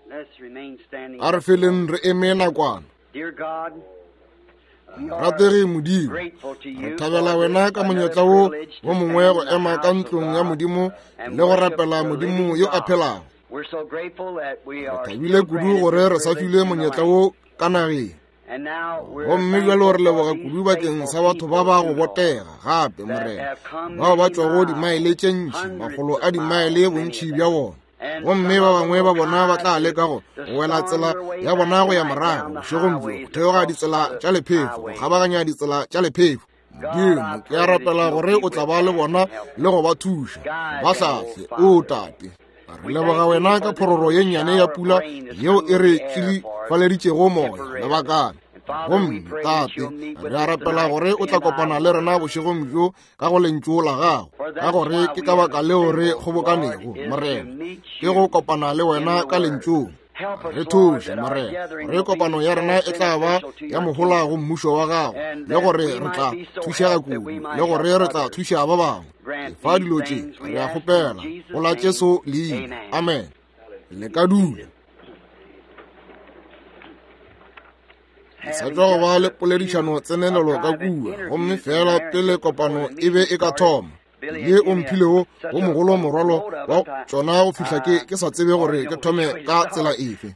a re feleng re eme nakwana. Ratege Modimo, re thabela wena ka monyetla wo mongwe go ema ka ntlong ya Modimo le go rapela Modimo yo a phelago. Re thabile kudu gore re sa file monyetla wo ka nageng. Gomme bjalo re leboga kudu bakeng sa batho ba ba go botega gape morena, bao ba tswago dimaele tše ntši, magolo a dimaele bontši bja bona. Gomme ba bangwe ba bona ba tla leka go wela tsela ya bona go ya morago, bošegong bjo, go theoga ditsela tša lephefo, go kgabaganya ditsela tša lephefo. Modimo, ke a rapela gore o tla ba le bona le go ba thuša, ba hlahle, o tate. Re leboga wena ka phororo ye nnyane ya pula yeo e re tšhidifaleditšego moya lebakana. Gomme tate, re a rapela gore o tla kopana le rena bošegong bjo ka go lentšu la gago, ka gore ke ka baka leo re kgobokanego morena, ke go kopana le wena ka lentšong. Re thuše morena, gore kopano ya rena e tla ba ya mogolago mmušo wa gago, le gore re tla thušega kudu, le gore re tla thuša ba bangwe. Fa dilo tše re a kgopela go la Jesu leina, amen. Le ka dula. Sa tšwa go ba le poledišano tsenelelo ka kua, gomme fela pele kopano e be e ka thoma. Ye o mphilego go mogolo morwalo wa tšona go fihla ke sa tsebe gore ke thome ka tsela efe.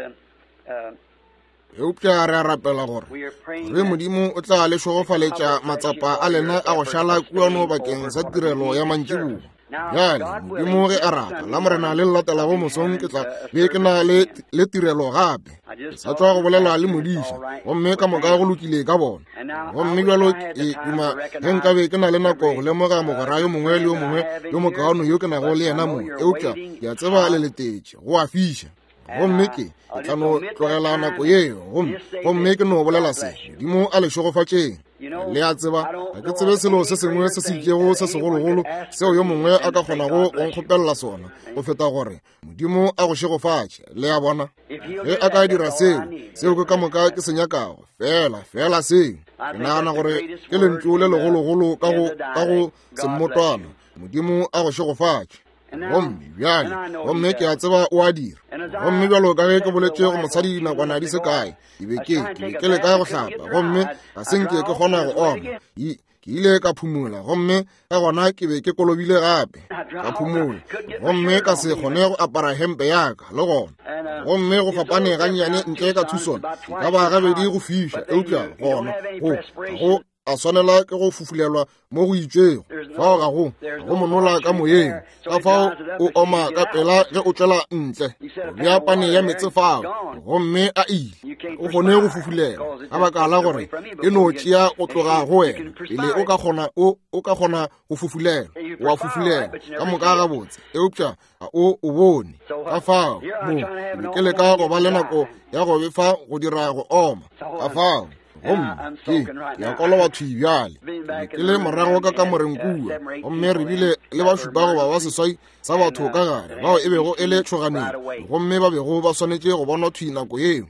Eupša re a rapela gore re Modimo o tla le šogofaletša matsapa a lena a go šala kuano bakeng sa tirelo ya mantšiboa. Bjale Modimo ge a rata la morena le latelago mosong ke tla be ke na le tirelo gape. Ke sa tšwa go bolela le modiša, gomme ka moka go lokile ka bona. Gomme bjalo ke duma ge nkabe ke na le nako go lemoga mogwera yo mongwe le yo mongwe yo mokaone yo ke nago le yena mo. Eupša ke a tseba le letetše go a fiša. Gomme ke tla no tlogela nako yeo, gomme ke no bolela se Modimo a le šogofatšeng. Le a tseba, ga ke tsebe selo se sengwe se se ikego se segologolo seo yo mongwe a ka kgonago go nkgopelela sona go feta gore Modimo a go šegofatše. Le a bona, ge a ka dira seo ke ka moka ke se nyakago, fela seo ke nagana gore ke lentšu le legologolo ka go semmotwana, Modimo a go šegofatše. Gomme bjale, gomme ke a tseba o a dira. Gomme bjalo ka ge ke boletše go mosadi nakwana di se kae, ke be ke le kae go hlapa, gomme ga senke ke kgona go oma. Ke ile ka phumula, gomme ka gona ke be ke kolobile gape ka phumula, gomme ka se kgone go apara hempe yaka le gona. Gomme go fapane gannyane ntle ka thusona ka ba gabedi go fiša. Eupša gona go a swanela ke go fufulelwa mo go itšego, fao ga go monola ka moyeng, ka fao o oma ka pela ge o tšwela ntle, o beapane ya metse fao, gomme a ile o kgone go fufulela ka baka la gore e no tšea go tloga go wena pele o ka kgona go fufulela, o a fufulela ka moka gabotse. Eupša o bone ka fao mo ke leka go ba le nako ya go befa go dira go oma ka fao. Gomme ke ya kola batho bjale ke le morago ka moreng kua, gomme re bile le ba šupago ba seswai sa batho ka gare bao e bego e le tšhoganeng, gomme ba bego ba swanetše go bona thwi nako yeo.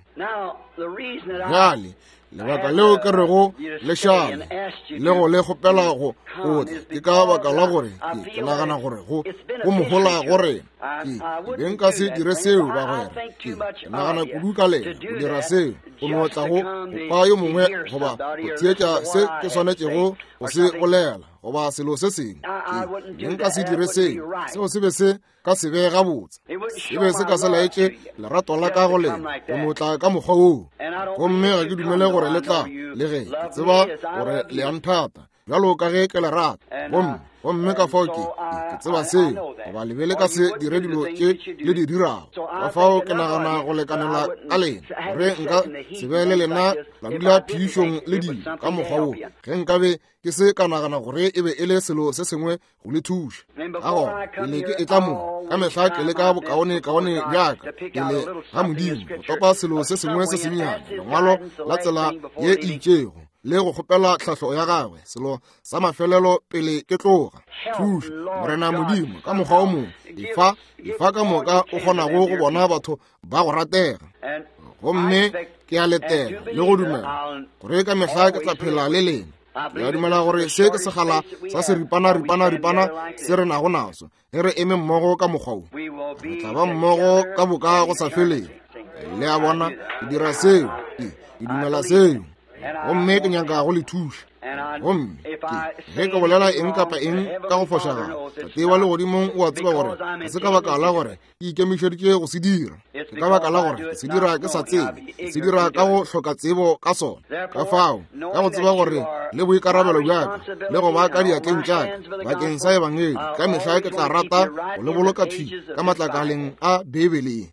Bjale lebaka leo ke rego le šale le go le kgopela go tla ke ka baka la gore ke nagana gore go mogola gore ke beng ka se dire seo ba gore ke nagana kudu ka lena go dira seo go notla go pa yo mongwe goba go tsietša se ke swanetšego go se bolela goba selo se sengwe. Ke beng ka se dire seo se be se ka se be gabotse, se be se ka se laetše lerato la ka go lena go notla ka mokgwa woo. Gomme ga ke dumele gore le tla le ge ke tseba gore le a nthata bjalo ka ge ke le rata. Gomme ka fao ke tseba seo goba lebele ka se dire dilo tše le di dirago, ka fao ke nagana go lekanela ka lena gore nka se be le lena la dula phišong le dilo ka mokgwa woo, ge nkabe ke se ka nagana gore e be e le selo se sengwe go le thuša. Ga gona pele ke e tla mo ka mehla ke le ka bokaone bjaka pele ga Modimo go topa selo se sengwe se sennyane, lengwalo la tsela ye e itšego le go kgopela tlhahlo ya gagwe, selo sa mafelelo pele ke tloga. Thuša morena Modimo ka mokgwa o mongwe, efa ka moka o kgonago go bona batho ba go ratega. Gomme ke a letela le go dumela gore ka mehla ke tla phela le lena ya dumela gore se ke segala sa se ripana se re nago naso re eme mmogo ka mokgwa o re tla ba mmogo ka boka go sa feleng le a bona ke dira seo ke dumela seo gomme ke nyaka go le thuša gomme ge ke bolela eng kapa eng ka go fošaga teba le godimong o a tseba gore ke se ka baka la gore ke ikemišeditše go se dira ke ka baka la gore ke se dira ke sa tsebe ke se dira ka go hloka tsebo ka sona ka fao ka go tseba gore le boikarabelo bjaka le go ba ka diatleng tšaka bakeng sa ebangedi ka mehla ke tla rata go le boloka thwi ka matlakaleng a bebeleng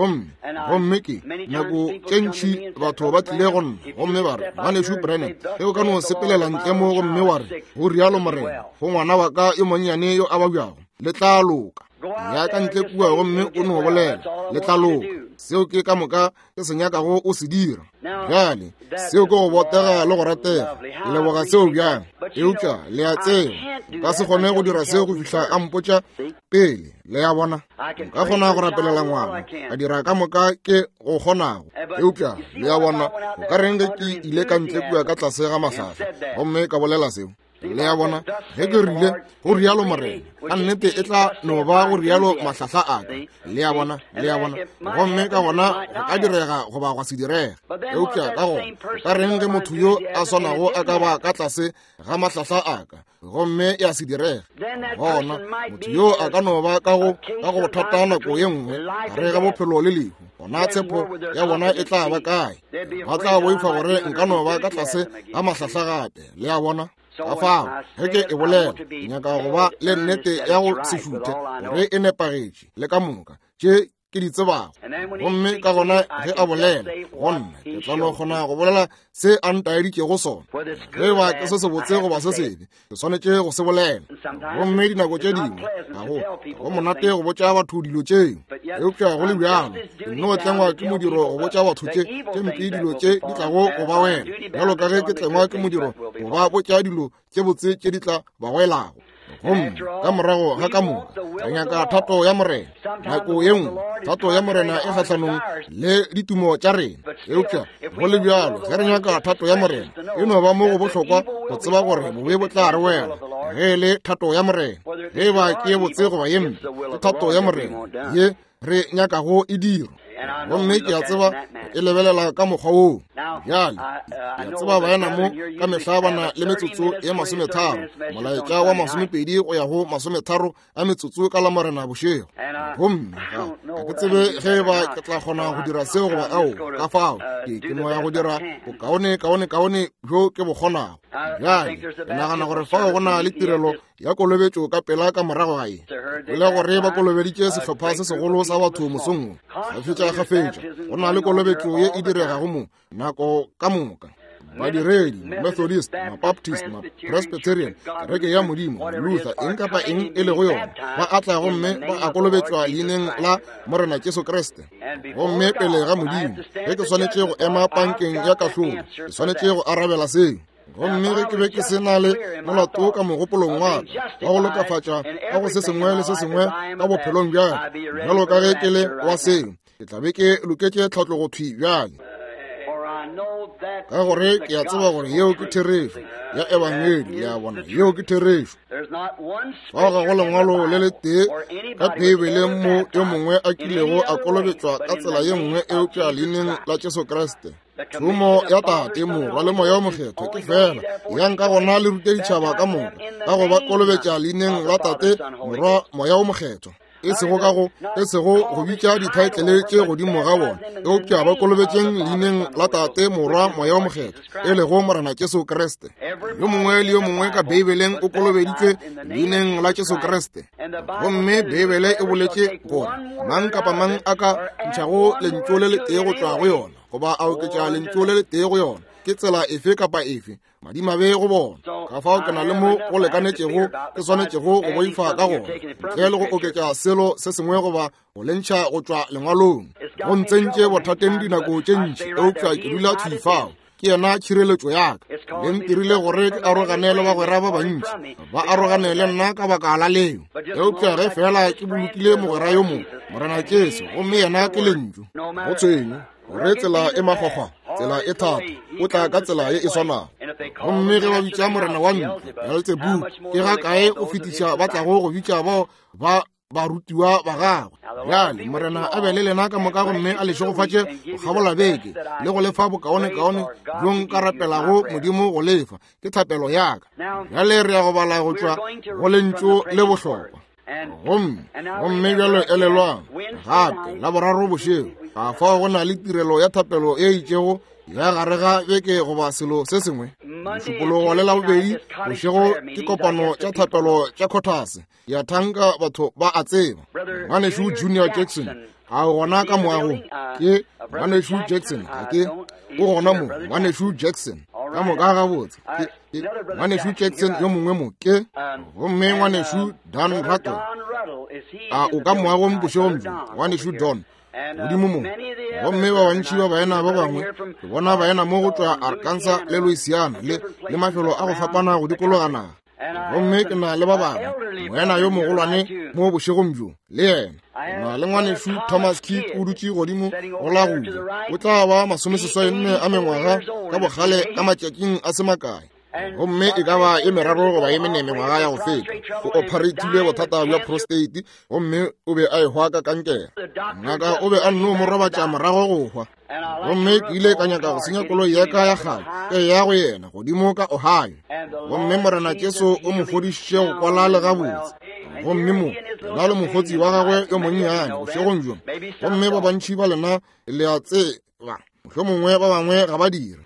gomme ke nako tše ntšhi batho ba tlile go nna gomme ba re Ngwaneso Branham ge o ka no sepelela ntle mo gomme wa re go rialo morena go ngwana wa ka yo monnyane yo a ba bjago le tla loka ya ka ntle kua gomme o no bolela le tla loka seo ke ka moka ke se nyakago o se dira bjale seo ke go botega le go ratega ke leboga seo bjang eupša le a tseba ka se kgone go dira seo go fihla a mpotša pele le ya bona ka kgona go rapelela ngwana a dira ka moka ke go kgonago eupša le ya bona o ka reng ge ke ile ka ntle kua ka tlase ga mahlahla gomme ka bolela seo le ya bona ge ke rile go rialo morena ka nnete e tla no ba go rialo mahlahla a ka le ya bona gomme ka gona go ka direga go ba go se direga eupša ka go ka reng ge motho yo a swanago a ka ba ka tlase ga mahlahla a ka gomme ya se direga gona motho yo a ka no ba ka go bothata nako ye nngwe gare ga bophelo le lehu gona tshepo ya bona e tla ba kae ba tla boifa gore nka no ba ka tlase ga mahlahla gape le ya bona ka fao ge ke e bolela nyaka go ba le nnete ya go se šuthe gore e nepagetše le ka moka tše ke di tsebago gomme ka gona ge a bolela gonna ke tla no kgona go bolela se a ntaeditše go sona ge ba ke se se botse goba se sebe ke swanetše go se bolela gomme dinako tše dingwe go monate go botša batho dilo tšeo eupša go le bjalo ke nno tlengwa ke modiro go botša batho tše mpe dilo tše di tlago go ba wela bjalo ka ge ke tlengwa ke modiro go ba botša dilo tše botse tše di tla ba welago gomme ka morago ga ka moka ka nyaka thato ya morena nako ye nngwe thato ya morena e kgatlhanong le ditumo tša rena eupša go le bjalo ge re nyaka thato ya morena e no ba mo go bohlokwa go tseba gore bobe bo tla re wela ge le thato ya morena ge ba ke ye botse goba ye mpe ke thato ya morena ye re nyakago e diro gomme ke a tseba e lebelela ka mokgwa woo bjale ke a tseba baena mo ka mehla bana le metsotso ye 30 molaetša wa 20 go ya go 30 a metsotso ka la morena bošego gomme ga ke tsebe ge ba ke tla kgona go dira seo goba ao ka fao ke no ya go dira bokaone bjo ke bo kgonago bjale ke nagana gore fao go na le tirelo ya kolobetšo ka pela ka morago gae e le gore ba kolobeditše sehlopha se segolo sa batho mosong ga fetša go na le kolobetšo ye e diregago mo nako ka moka badiredi Methodist Baptist Presbyterian kereke ya modimo Luther eng kapa eng e le go yona ba atla gomme ba a kolobetšwa leineng la morena Jesu Kriste gomme pele ga modimo ge ke swanetše go ema pankeng ya kahlolo ke swanetše go arabela seo gomme ge ke be ke se na le molato ka mogopolong wa ka wa go lokafatša ka go se sengwe le se sengwe ka bophelong bjaka bjalo ka ge ke le wa seo ke tla be ke loketše tlhatlogo thwi bjale ka gore ke a tseba gore yeo ke therešo ya ebangedi le a bona yeo ke therešo fa ga go lengwalo le le tee ka Bibeleng mo yo mongwe a kilego a kolobetšwa ka tsela ye nngwe eupša leineng la Jesu Kriste tšhomo ya tate morwa le moya o mokgetho ke fela yang ka gona le rute ditšhaba ka moka ka go ba kolobetša leineng la tate morwa moya o mokgetho e sego go bitša dithaetlele tše godimo ga bona eupša ba kolobetšeng leineng la tate morwa moya o mokgetho e lego morena Jesu Kriste yo mongwe le yo mongwe ka Bibeleng o kolobeditšwe leineng la Jesu Kriste gomme Bibele e boletše gore mang kapa mang a ka ntšhago lentšu le le tee go tšwa go yona goba a oketša lentšu le le tee go yona ke tsela efe kapa efe madimabe go bona ka fao ke na le mo go lekanetšego ke swanetšego go boifa ka gona ntle le go oketša selo se sengwe goba go lentšha go tšwa lengwalong go ntsentše bothateng dinako tše ntši eupša ke dula thifao ke yena tšhireletšo yaka le ntirile gore ke arogane le bagwera ba bantši ba arogane le nna ka baka la leo eupša ge fela ke bolokile mogwera yo mo morena Jesu gomme yena ke lentšu go tshwenye gore tsela e makgwakgwa tsela e thata o tla ka tsela ye e swanang gomme ge ba bitša morena wa ntlo Beelzebub ke ga kae o fetiša ba tlago go bitša bao ba barutiwa ba gagwe. Bjale morena a be le lena ka moka gomme a lešogofatše go kgabola beke le go lefa bokaone-kaone jo nka rapelago Modimo go lefa ke thapelo yaka. Bjale re ya go bala go tšwa go lentšu le bohlokwa. Gomme bjalo elelwang gape la boraro bošego ga fa go na le tirelo ya thapelo e itšego ya gare ga beke goba selo se sengwe. Mošupologo le la bobedi bošego ke kopano tša thapelo tša Quarters ya thanka batho ba a tseba. Ngwanešu Junior Jackson a gona ka moago ke Ngwanešu Jackson ga ke o gona mo Ngwanešu Jackson ka moka gabotse Ngwanešu Jackson yo mongwe mo ke gomme Ngwanešu Dan Rattle a o ka moago bošego mjo Ngwanešu Don godimo mo gomme ba bantši ba baena ba bangwe ke bona baena mo go tšwa Arkansas le Louisiana le mafelo a go fapana go dikologana. Gomme ke na le ba bangwe moena yo mogolwane mo bošegong bjo le yena na le Ngwanešu Thomas Keith o dutše godimo go la goja o tla ba 64 a mengwaga ka bogale ka matšatšing a semakae. Gomme e ka ba e meraro go ba e mene mengwaga ya go feta go operatilwe bothata bja prostate gomme o be a e hwa ka kankere. Ngaka o be a nno mo robatša morago go hwa. Gomme ke ile ka nyaka go senya koloi ya ka ya gale ke ya go yena godimo ka Ohio. Gomme morena Jesu o mo fodišitše go kwala le gabotse. Gomme mo na le mogotsi wa gagwe yo monnyane bošegong bjo gomme ba bantši ba lena le a tseba mohlomongwe ba bangwe ga ba dira.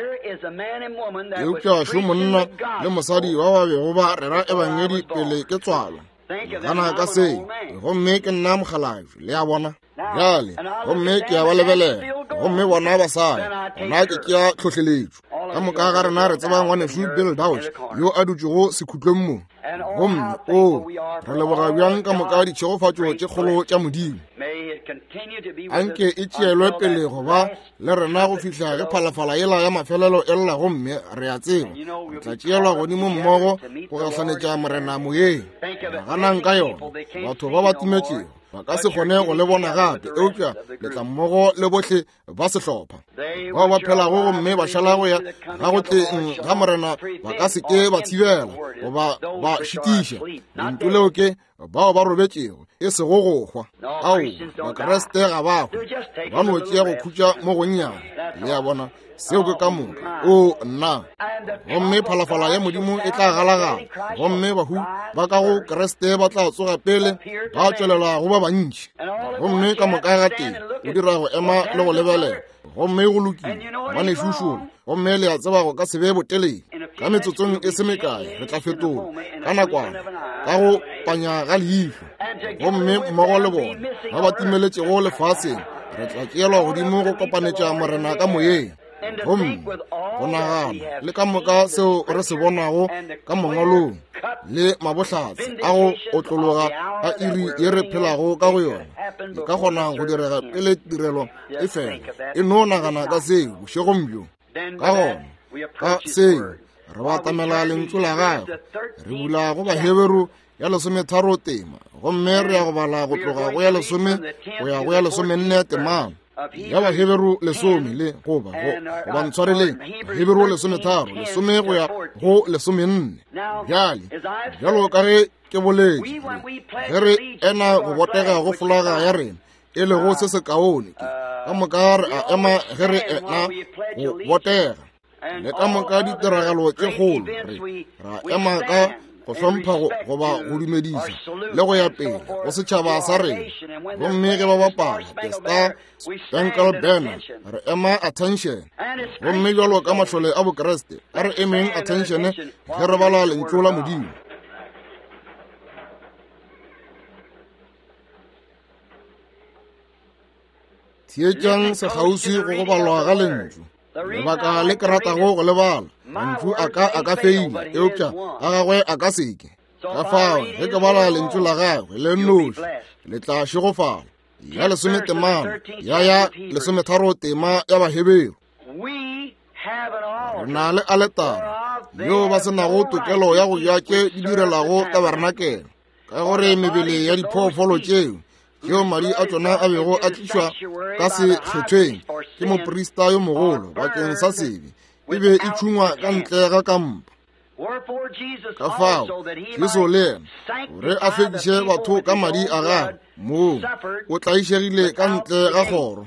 Eupša šo monna le mosadi wa ba bego ba rera ebangedi pele ke tswalwa gana ka se gomme ke nna mokgalajwe le a bona. Bjale gomme ke ya ba lebelela gomme bona basadi gona ke ya tlhohleletšo ka moka ga rena re tseba Ngwanešu Bill Dauch yo a dutšego sekhutlong mo. Gomme re leboga bjang ka moka ditšhegofatšo tše kgolo tša Modimo. Anke e tšeelwe pele go ba le rena go fihla ge phalafala yela ya mafelelo e lla gomme re a tseba tla tšeelwa godimo mmogo go gahlanetša morena moyeng ganang ka yona batho ba ba timetšego ba ka se kgone go le bona gape eupša letla mmogo le bohle ba sehlopha bao ba phelago gomme ba šala go ya ga go tleng ga morena ba ka se ke ba tshibela goba ba šitiša lento leo ke bao ba robetšego e sego go hwa. Ao bakreste ga bago ba no tšea go khutša mo gonnyane le ya bona seo ke ka moka o nna. Gomme phalafala ya Modimo e tla galagala gomme bahu ba ka go Kreste ba tla tsoga pele ba tšwelela go ba bantši. Gomme ka moka ga teng o dira go ema le go lebelela gomme go lokile Ngwanešu šomo gomme le a tseba go ka se be botelele ka metsotsong e se mekae re tla fetola ka nakwana ka go panya ga leihlo gomme mmogo le bona ba ba timeletšego lefaseng re tla tšeelwa godimo go kopanetša morena ka moyeng. Gomme go nagana le ka moka seo re se bonago ka mongwalong le mabohlatse a go otlologa a iri ye re phelago ka go yona e ka kgona go direga pele tirelo e fela e no nagana ka seo bošegong bjo. Ka gona ka seo re batamela lentšu la gagwe re bula go Baheberu ya 13 tema gomme re ya go bala go tloga go ya 10 go ya go ya 14 temana ya Baheberu 10 le goba go ntshwareleng Baheberu 13 10 go ya go 14. Bjale bjalo ka ge ke boledi ge re ena go botega go folaga ya rena e le go se se kaone ka moka re a ema ge re ena go botega le ka moka ditiragalo tše kgolo ra ema ka go hlompha goba go dumediša le go ya pele go setšhaba sa rena. Gomme ge ba bapala the Star Spangled Banner re ema attention gomme bjalo ka mašole a bokreste a re emeng attention ge re bala lentšu la Modimo. Theetšang segausi go go balwa ga lentšu lebaka le ke ratago go lebala mantšu a ka feila eupša a gagwe a ka seke ka fao ge ke bala lentšu la gagwe le noši le tla šegofala ya 10 temana ya 13 tema ya Baheberu. Re na le aletara yo ba senago tokelo ya go ja tše di direlago tabernakele ka gore mebele ya diphoofolo tšeo yo madi a tšona a bego a tlišwa ka se kgethweng ke moprista yo mogolo bakeng sa sebe e be e tshungwa ka ntle ga kampa. Ka fao Jesu le ena gore a fediše batho ka madi a gagwe moo o tlaišegile ka ntle ga kgoro.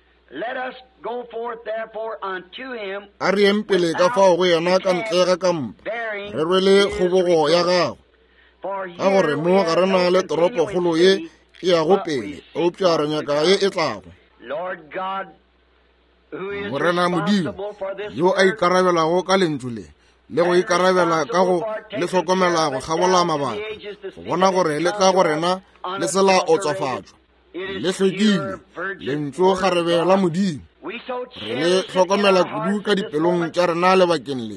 A re eng pele ka fao go yena ka ntle ga kampa re rwele kgobogo ya gagwe, ka gore mo ga re na le toropo kgolo ye e yago pele eupša re nyaka ye e tlago. Morena Modimo yo a ikarabelago ka lentswe le go ikarabela ka go le hlokomela go gabola mabaka, go bona gore le tla go rena le sela o tswafatšwa le hlwekile lentswe kgarebe la Modimo. Re le hlokomela kudu ka dipelong tša rena lebakeng le.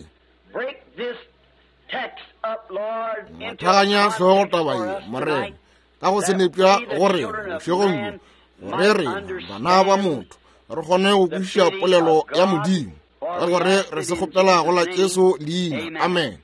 Thaganya hlogo taba ye Morena ka go senepša gore bošegong gore re bana ba motho re kgone go kwešiša polelo ya Modimo, ka gore re se kgopela go la Jesu leina. Amen.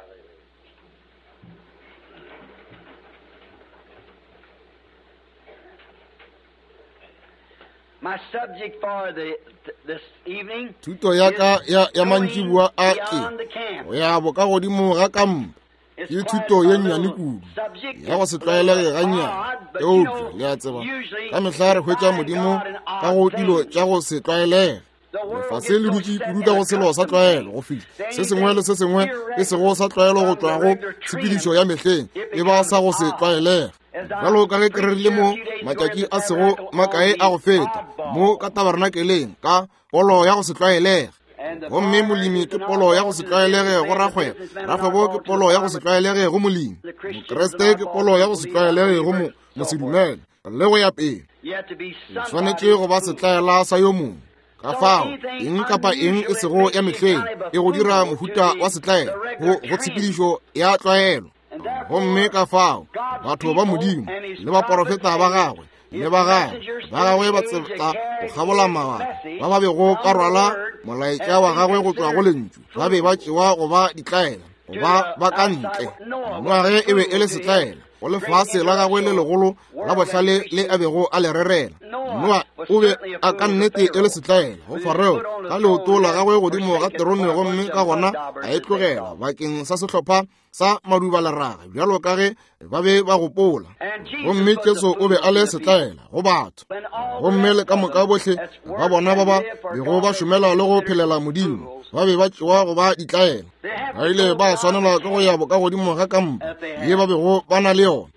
My subject for this evening thuto ya ka ya mantšibua a ke go ya boka godimo ga kampa ke thuto ye nnyane kudu ya go se tlwaelege gannyane eupša le a tseba ka mehla re hwetša Modimo ka go dilo tša go se tlwaelege. Lefase le dutše kudu ka go selo sa tlwaelo go fihla se sengwe le se sengwe e sego sa tlwaelo go tšwa go tshepedišo ya mehleng e ba sa go se tlwaelege. Jalo ka ge ke re le mo matšatši a sego makae a go feta mo ka tabernakeleng ka polo ya go se tlwaelege. Gomme molemi ke polo ya go se tlwaelege go rakgwebo ke polo ya go se tlwaelege go molemi, mokreste ke polo ya go se tlwaelege go mosedumele. Le go ya pele o swanetše go ba setlaela sa yo mongwe. Ka fao eng kapa eng e sego ya mehleng e go dira mohuta wa setlaela go tshepedišo ya tlwaelo. Gomme ka fao batho ba Modimo le baprofeta ba gagwe le ba gagwe ba tseba go gabola mabaka ba ba bego ka rwala molaetša wa gagwe go tšwa go lentswe ba be ba tšewa go ba ditlaela go ba ka ntle. Ngwage e be e le setlaela go lefase la gagwe le legolo la bohlale le a bego a le rerela. Noa o be a ka nnete e le setlaela go Farao ka leoto la gagwe godimo ga terone, gomme ka gona a e tlogela bakeng sa sehlopha sa madubalerage bjalo ka ge ba be ba gopola. Gomme Jesu o be a le setlaela go batho, gomme le ka moka bohle ba bona ba ba bego ba šomela le go phelela Modimo ba be ba tšewa go ba ditlaela. Ba ile ba swanela ka go ya boka godimo ga kampa ye ba bego ba na le yona.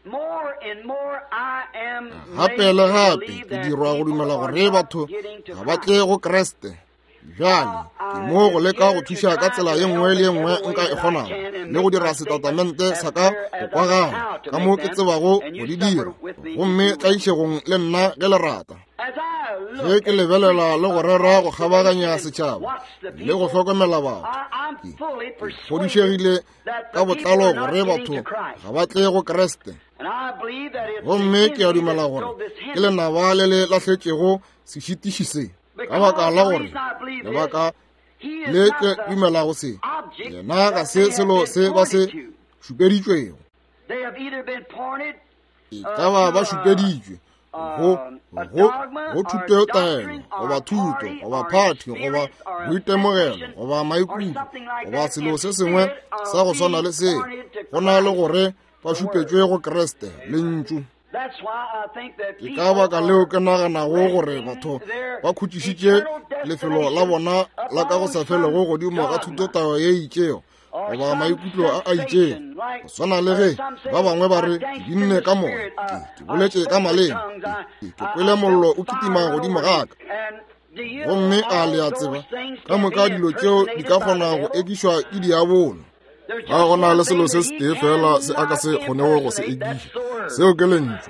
Gape le gape ke dirwa go dumela gore batho ga ba tle go Kreste. Jale ke mo go leka go thuša ka tsela ye nngwe le ye nngwe nka e kgonago le go dira setatamente sa ka go kwa gago ka mo ke tsebago go di dira, gomme tlaišegong le nna ge le rata. Ge ke lebelela le go rera go kgabaganya setšhaba le go hlokomela batho, ke godišegile ka botlalo gore batho ga ba tle go Kreste. Gomme ke a dumela gore ke lenaba le le lahletšego sešitiši se, ka baka la gore lebaka le ke dumelago se yena ga se selo se ba se šupeditšwego. E ka ba šupeditšwe go thuto taelo goba thuto goba phathi goba boitemogelo goba maikutlo goba selo se sengwe sa go swana le se, go na le gore ba šupetšwe go Kreste le ntšu. Ke ka baka leo ke naganago gore batho ba khutišitše lefelo la bona la ka go sa felego godimo ga thutotao ye itšeo goba maikutlo a itšego, go swana le ge ba bangwe ba re ke dinne ka moya, ke boletše ka maleng, ke kwele mollo o kitima godimo gaka. Gomme a le a tseba ka moka dilo tšeo di ka kgona go ekišwa ke diabolo. Ga gona le selo se se tee fela se a ka se kgonego go se ekiša, seo ke lentswe.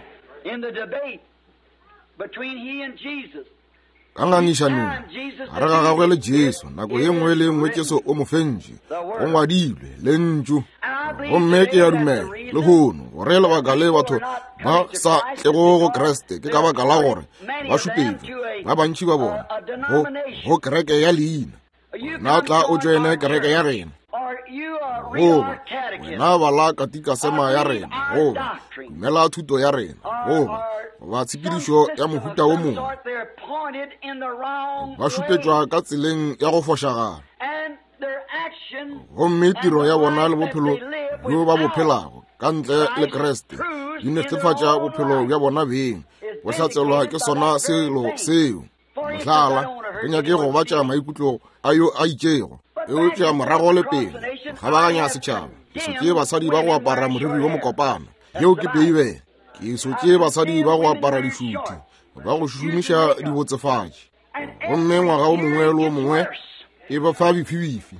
Ka ngangišanong gare ga gagwe le Jesu nako ye nngwe le nngwe Jesu o mo fentše go ngwadilwe le ntšu. Gomme ke ya dumela le hono gore lebaka le batho ba sa tlego go Kreste ke ka baka la gore ba šupetšwe ba bantši ba bona go kereke ya leina. Na tla o tšwene kereke ya rena, goba wena bala katika sema ya rena, goba dumela thuto ya rena, goba ba tshepedišo ya mohuta o mongwe, ba šupetšwa ka tseleng ya go fošagala. gomme tiro ya bona le bophelo jo ba bophelago ka ntle le Kreste di netefatša bophelo bja bona beng bo hlatselwa ke sona selo seo. Mohlala, ke nyake go batša maikutlo a yo a itšego eo tša morago le pele ga baganya setšhaba. Ke sotše basadi ba go apara moriri wo mokopana yeo ke peibe. Ke sotše basadi ba go apara dišuthi ba go šomiša dibotsefatši gomme ngwaga o mongwe le o mongwe e ba fa bifibifi.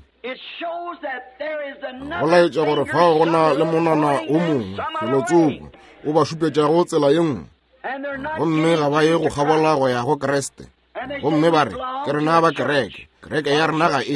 Go laetša gore fa go na le monana o mongwe felotsoko o ba šupetšago tsela ye nngwe gomme ga ba ye go kgabola go ya go Kreste. Gomme ba re ke rena ba kereke ya rena ga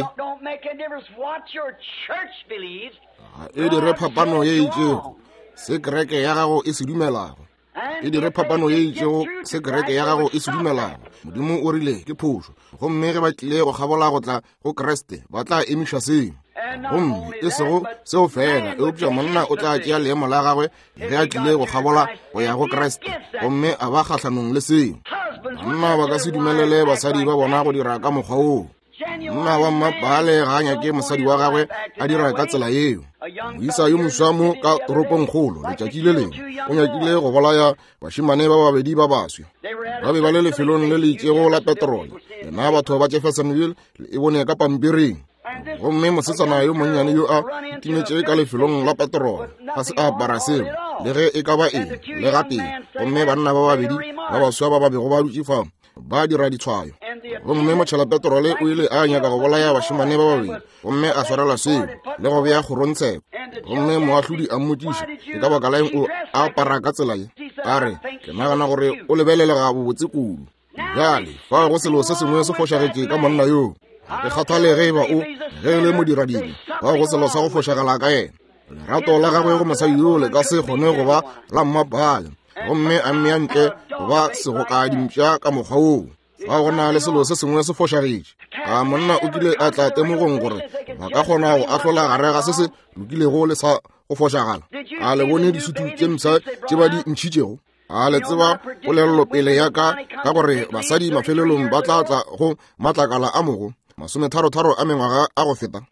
e dire phapano ye itšego se kereke ya gago e se dumelago. E dire phapano ye itšego se kereke ya gago e se dumelago. Modimo o rile ke phošo gomme ge ba tlile go kgabola go tla go Kreste ba tla emiša seo. Gomme e sego seo fela eupša monna o tla tšea leemo la gagwe ge a tlile go kgabola go ya go Kreste gomme a ba kgatlhanong le seo. Monna ba ka se dumelele basadi ba bona go dira ka mokgwa oo. Monna ba mmapale ga a nyake mosadi wa gagwe a dira ka tsela eo. Moisa yo mosamo ka toropong kgolo letšatši le lengwe o nyakile go bolaya bašimane ba babedi ba baswa. Ba be ba le lefelong le le itšego la petrole lena batho ba Jeffersonville e bone ka pampiring. Gomme mosetsana yo monnyane yo a timetše ka lefelong la petrole ga se a apara seo le ge e ka ba eng le ga teng. Gomme banna ba babedi ba baswa ba bego ba dutše fa ba dira ditshwayo. Gomme motšhela petrole o ile a nyaka go bolaya bašimane ba babedi gomme a swarela seo le go bea kgorontsheko. Gomme moahlodi a mmotšiša e ka baka laeng o a apara ka tsela ye. A re ke nagana gore o lebelelega bobotse kudu. Bjale fa go selo se sengwe se fošagetše ka monna yoo ke kgathale ge ba o ge le modiradiri fa go selo sa go fošagela ka yena. Lerato la gagwe go mosadi yoo le ka se kgone go ba la mmapaya gomme a mmea ntle go ba segokadimpša ka mokgwa oo. Fa go na le selo se sengwe se fošagetše a monna o kile a tla temogong gore ba ka kgona go ahlola gare ga se se lokilego le sa go fošagala. A le bone disutu tše msa tše ba di ntšhitšego. A le tseba polelelo pele ya ka gore basadi mafelelong ba tla tla go matlakala a mogo 33 a mengwaga a go feta.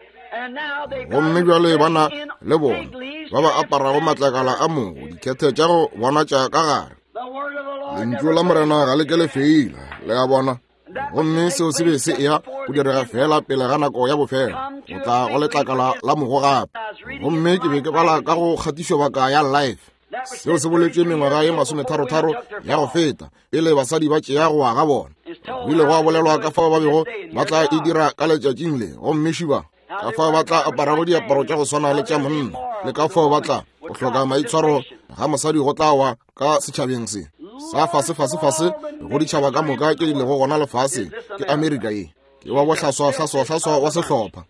Gomme bjale bana le bona ba ba aparago matlakala a mogo dikgethe tša go bona tša ka gare. Lentšu la morena ga le ke le feila le a bona. Gomme seo se be se ya go direga fela pele ga nako ya bofela go tla go letlakala la mogo gape. Gomme ke be ke bala ka go kgatišo baka ya life seo se boletše mengwaga ye 33 ya go feta pele basadi ba tšea go aga bona. Go ile go a bolelwa ka fao ba bego ba tla e dira ka letšatšing le gomme šiba ka fao ba tla aparago diaparo tša go swana le tša monna le ka fao ba tla go hloka maitshwaro ga mosadi go tla wa ka setšhabeng se sa fase go ditšhaba ka moka ke di lego gona lefase ke Amerika ye ke wa bohlaswa wa sehlopha.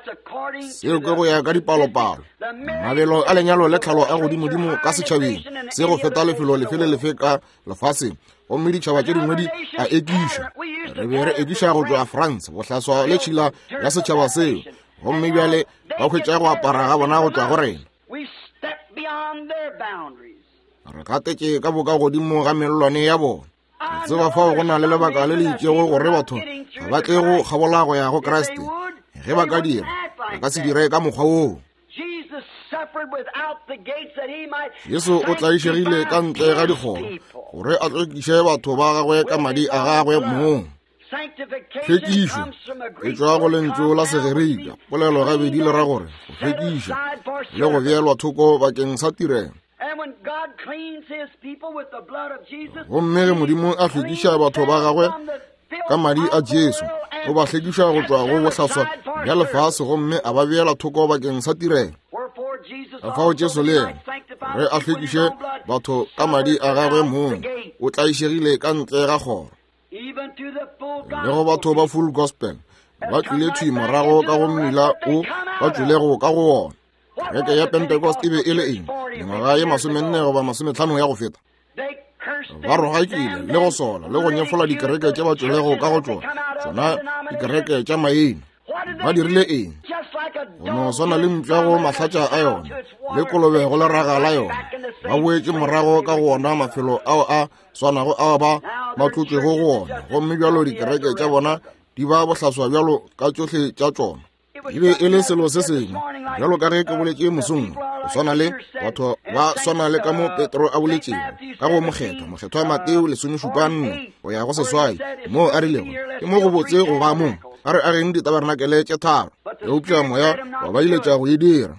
Seo ke go ya ka dipalopalo mabelo a lenyalo le tlhalo a godimodimo ka setšhabeng se go feta lefelo lefe ka lefaseng gomme ditšhaba tše dingwe di a ekiša. Re be re ekiša go tšwa France bohlaswa le tšhila ya setšhaba seo gomme bjale ba hwetša go apara ga bona go tšwa go rena. Re katetše ka boka godimo ga melelwane ya bona. Tseba fao go na le lebaka le le itšego gore batho ga ba tle go kgabola go ya go Kreste ge ba ka dira ba ka se dire ka mokgwa woo. Yesu o tlaišegile ka ntle ga dikgoro gore a tlwekiše batho ba gagwe ka madi a gagwe moo. Hlwekišo e tšwa go lentšu la segerika polelo gabedi le ra gore go hlwekiša le go beelwa thoko bakeng sa tirelo. Gomme ge Modimo a hlwekiša batho ba gagwe ka madi a Jesu o ba hlwekiša go tšwa go bohlaswa bja lefase gomme a ba beela thoko bakeng sa tirelo. Ka fao Jesu le yena ge a hlwekiše batho ka madi a gagwe moo o tlaišegile ka ntle ga kgoro. Le go batho ba full gospel ba tlile thwi morago ka go mmila o ba tlilego ka go wona. Kereke ya Pentecost e be e le eng mengwaga ye 40 goba 50 ya go feta. Ba rogakile le go sola le go nyefola dikereke tše ba tlilego ka go tšona tsona dikereke tša maina. Ba dirile eng go no swana le mpša go mahlatša a yona le kolobe go le raga la yona. Ba boetše morago ka go ona mafelo ao a swanago ao ba matlotšego go ona gomme bjalo dikereke tša bona di ba bohlaswa bjalo ka tšohle tša tšona. ebe e le selo se sengwe jalo ka ge ke boletse mosong o swana le batho ba swana le ka mo Petro a boletseng ka go mokgetho wa Mateo 17 go ya go seswai mo a rilego ke mo go botse go ba mo a reng ditabernakele tše tharo ya upša moya wa ba iletša go e dira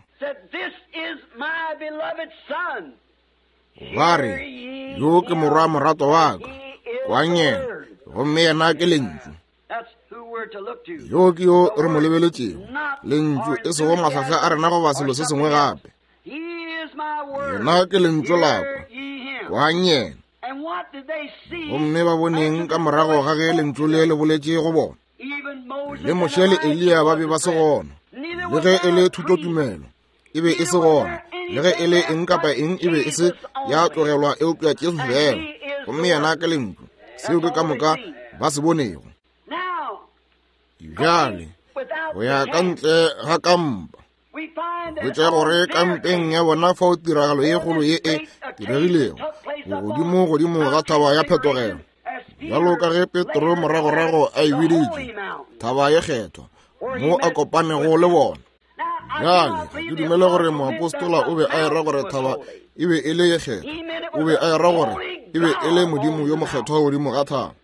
ba re yo ke morwa morato wa ka kwa nyena gomme yena ke lentšu yo ke yo re mo lebeletšego lentšu e sego mahlahla a rena go ba selo se sengwe gape yena ke lentšu lakwa kwa nyena gomme ba boneng ka morago ga ge lentšu le le boletše go bona le Moshe le Elia ba be ba se gona le ge e le thutotumelo e be e se gona le ge e le eng kapa eng e be e se ya tlogelwa eupša Jesu fela gomme yena ke lentšu seo ke ka moka ba se bonego bjale go ya ka ntle ga kampa go tšea gore kampeng ya bona fa o tiragalo ye kgolo ye e diregilego godimo ga thaba ya phetogelo jalo ka ge Petro moragorago a ebeditše thaba ye kgethwa mo a kopanego le bona bjale ke dumele gore moapostola o be a era gore thaba e be e le ye kgethwa o be a era gore e be e le modimo yo mokgethwa godimo ga thaba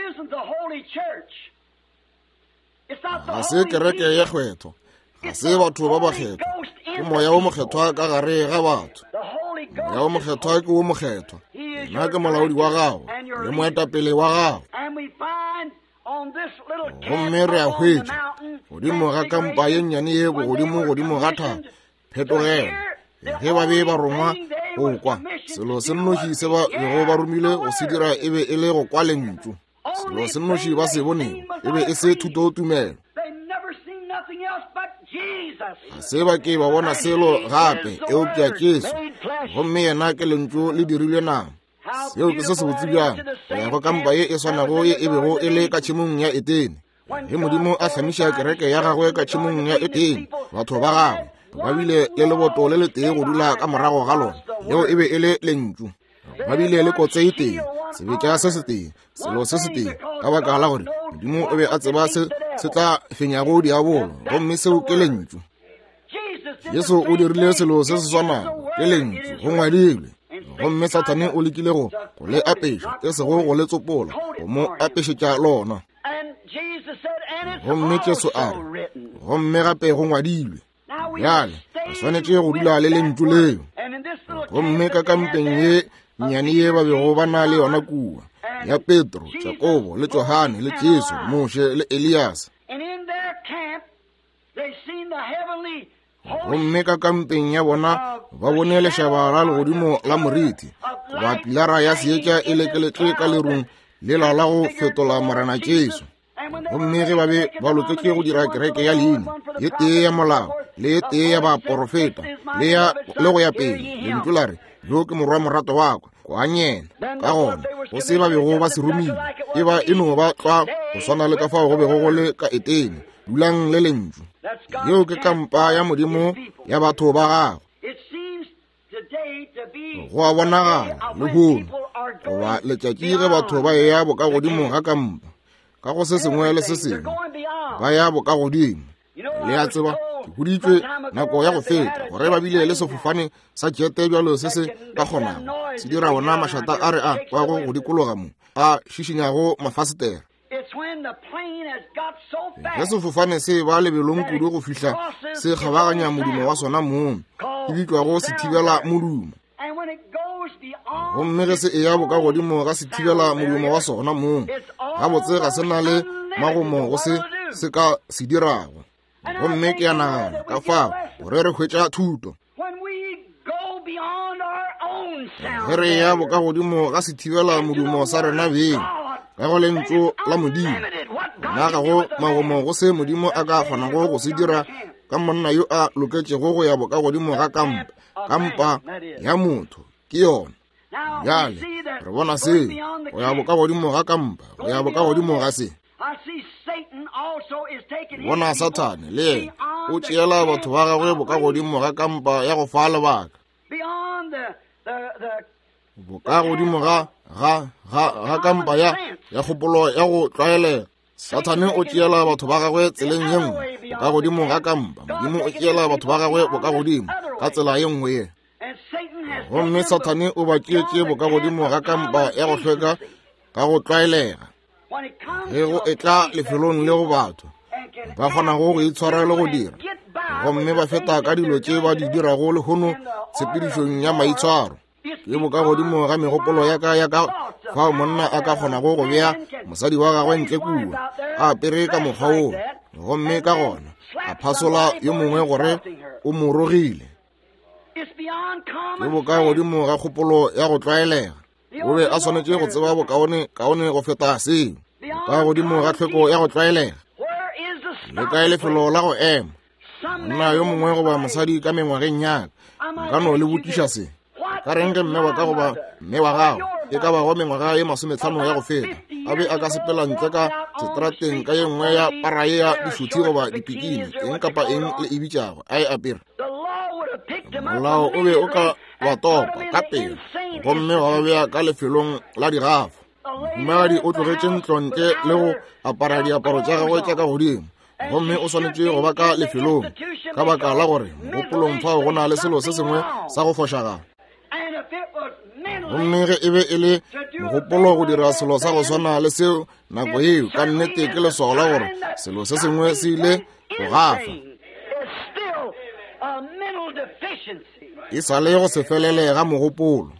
ga se kereke ye kgethwa ga se batho ba ba kgethwa ke moya wo mokgethwa ka gare ga batho moya wo mokgethwa ke wo mokgethwa nna ke molaodi wa gago le moetapele wa gago gomme re a hwetša godimo ga kampa ye nnyane ye godimo ga thaba phetogelo ge ba be ba rongwa go kwa selo se nnoši se ba bego ba romile go se dira e be e le go kwa lentšu selo se nnoši ba se bonego e be e se thutotumelo ga se ba ke ba bona selo gape eupša Jesu gomme yena ke lentšu le dirilwe nama seo ke se se botse bjang go ya go kampa ye e swanago ye e bego e le ka tšhemong ya Etene ge modimo a hlamiša kereke ya gagwe ka tšhemong ya Etene batho ba gagwe ba bile le leboto le le tee go dula ka morago ga lona yeo e be e le lentšu ba bile le kotse e tee sebetša se se tee selo se se tee ka baka la gore modimo o be a tseba se tla fenyago diabolo gomme seo ke lentšu Yesu o dirile selo se se swanago ke lentšu go ngwadilwe gomme Satane o lekile go le apeša e sego go le tsopola go mo apešetša lona gomme Jesu a re gomme gape go ngwadilwe bjale o swanetše go dula le lentšu leo gomme ka kampeng ye nnyane ye ba bego ba na le yona kua ya Petro, Jakobo le Johane le Jesu, Moshe le Elias. Gomme ka kampeng ya bona ba bone lešaba la legodimo la moriti ba pilara ya seetša e lekeletšwe ka lerung le la go fetola morena Jesu. Gomme ge ba be ba loketše go dira kereke ya leina ye tee ya molao le ye tee ya baprofeta le go ya pele lentšu la re yo ke morwa morato wa ka kwa nyena ka gona go se ba bego ba se romile e ba e no ba tla go swana le ka fao go bego go le ka Etene dulang le lentšu yeo ke kampa ya modimo ya batho ba gago. Go a bonagala le hono goba letšatši ge batho ba ya boka godimo ga kampa ka go se sengwe le se sengwe ba ya boka godimo le a tseba ke huditšwe nako ya go feta gore ba bile le sefofane sa jete bjalo se se ka kgonago se dira bona mašata a re a kwago go dikologa mo a šišinyago mafasitera. Ge sefofane se ba lebelong kudu go fihla se kgabaganya modumo wa sona moo e bitšwago se thibela modumo gomme ge se e ya boka godimo ga se thibela modumo wa sona moo gabotse ga se na le magomo go se ka se dirago. Gomme ke ya nagana ka fao gore re hwetša thuto ge re ya boka godimo ga se thibela modumo sa rena beng ka go lentšu la modimo na ga go magomo go se modimo a ka kgonago go se dira ka monna yo a loketšego go ya boka godimo ga kampa ya motho ke yona. Bjale re bona se go ya boka godimo ga kampa go ya boka godimo ga se bona Satane le o tšeela batho ba gagwe boka godimo ga kampa ya go fa lebaka boka godimo ga kampa ya kgopolo ya go tlwaelega. Satane o tšeela batho ba gagwe tseleng ye nngwe ka godimo ga kampa modimo o tšeela batho ba gagwe bo ka godimo ka tsela ye nngwe ye. Gomme Satane o ba tšeetše bo ka godimo ga kampa ya go hlweka ka go tlwaelega. Ge go etla lefelong le go batho ba kgona go itshwara le go dira, gomme ba feta ka dilo tše ba di dirago lehono tshepedišong ya maitshwaro. Ke bo ka godimo ga megopolo ya ka fa monna a ka kgona go bea mosadi wa gagwe ntle kuwa a apere ka mokgwa oo, gomme ka gona a phasola yo mongwe gore o mo rogile. Ke bo ka godimo ga kgopolo ya go tlwaelega. O be a swanetše go tseba bokaone go feta seo. Ka godimo ga tlhweko ya go tlwaelega le kae lefelo la go ema. Monna yo mongwe goba mosadi ka mengwageng yaka ka no le botiša se ka renge mme wa ka goba mme wa gago e ka ba go mengwaga ye 50 ya go feta, a be a ka sepela ntle ka setrateng ka ye nngwe ya paraye ya disuthi goba dipikini eng kapa eng le e bitšago a e apere. Molao o be o ka ba topa ka pele, gomme wa ba bea ka lefelong la digafo. Mmagadi o tlogetše ntlontle le go apara diaparo tša gagwe tša ka godimo, gomme o swanetše go ba ka lefelong ka baka la gore mogopolong fao go na le selo se sengwe sa go fošagana. Gomme ge e be e le mogopolo go dira selo sa go swana le seo nako eo, ka nnete ke lesogo la gore selo se sengwe se ile go gafa. E sa le go se felele ga mogopolo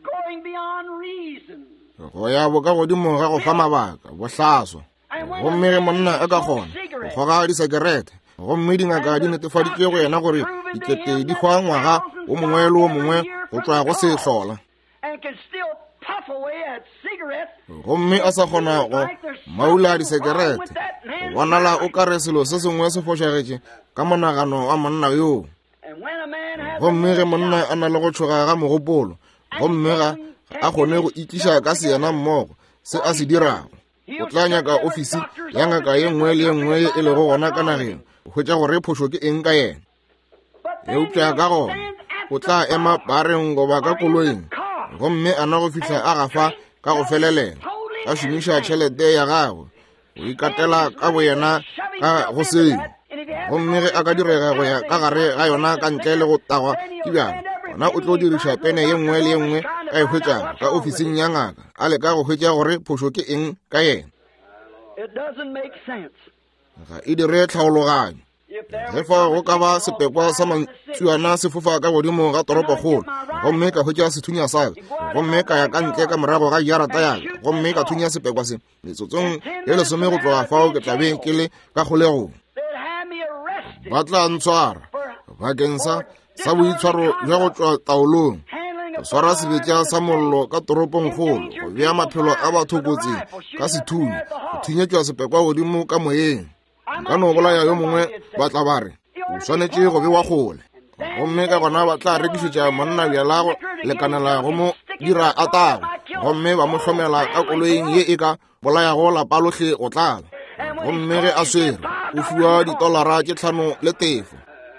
go ya bo ka godimo ga go fa mabaka bohlaswa. Gomme ge monna a ka kgona go goga disekerete, gomme dingaka di netefaditše go yena gore dikete di hwa ngwaga o mongwe le o mongwe go tšwa go se hlola, gomme a sa kgona go maula disekerete, go bonala o ka re selo se sengwe se fošagetše ka monagano wa monna yoo. Gomme ge monna a na le go tšhoga ga mogopolo, gomme ga a kgone go itliša ka seena mmogo se a se dirago, o tla nyaka ofisi ya ngaka ye nngwe le ye nngwe e le go gona ka nageng o hwetša gore phošo ke eng ka yena. Eupša ka gona o tla ema bareng goba ka koloing, gomme a na go fihla a gafa ka go felelela, a šomiša tšhelete ya gagwe o ikatela ka boyena ka go seo. Gomme ge a ka direga go ya ka gare ga yona ka ntle le go tagwa ke bjang, gona o tlo diriša pene ye nngwe le ye nngwe ka e hwetša ka ofising ya ngaka a le ka go hwetša gore phošo ke eng ka yena. Ga e dire tlhaologanyo. Ge fa go ka ba sepekwa sa mantsuana se fofa ka godimo ga toropo kgolo, gomme ka hwetša sethunya sa ka, gomme ka ya ka ntle ka morago ga jarata yaka, gomme ka thunya sepekwa se metsotsong ye 10 go tloga fao ke tlabe ke le ka kgolegong, ba tla ntshwara bakeng sa boitshwaro jwa go tšwa taolong, go swara sebetša sa mollo ka toropong kgolo, go bea maphelo a batho kotsing ka sethunya, go thunyetšwa sepekwa godimo ka moyeng. Ka no bolaya yo mongwe ba tla ba re o swanetše go bewa kgole, gomme ka gona ba tla rekišetša monna bjala go lekanela go mo dira a tago, gomme ba mo hlomela ka koloing ye e ka bolayago lapa lohle go tlala, gomme ge a swere o fiwa $5 le tefo.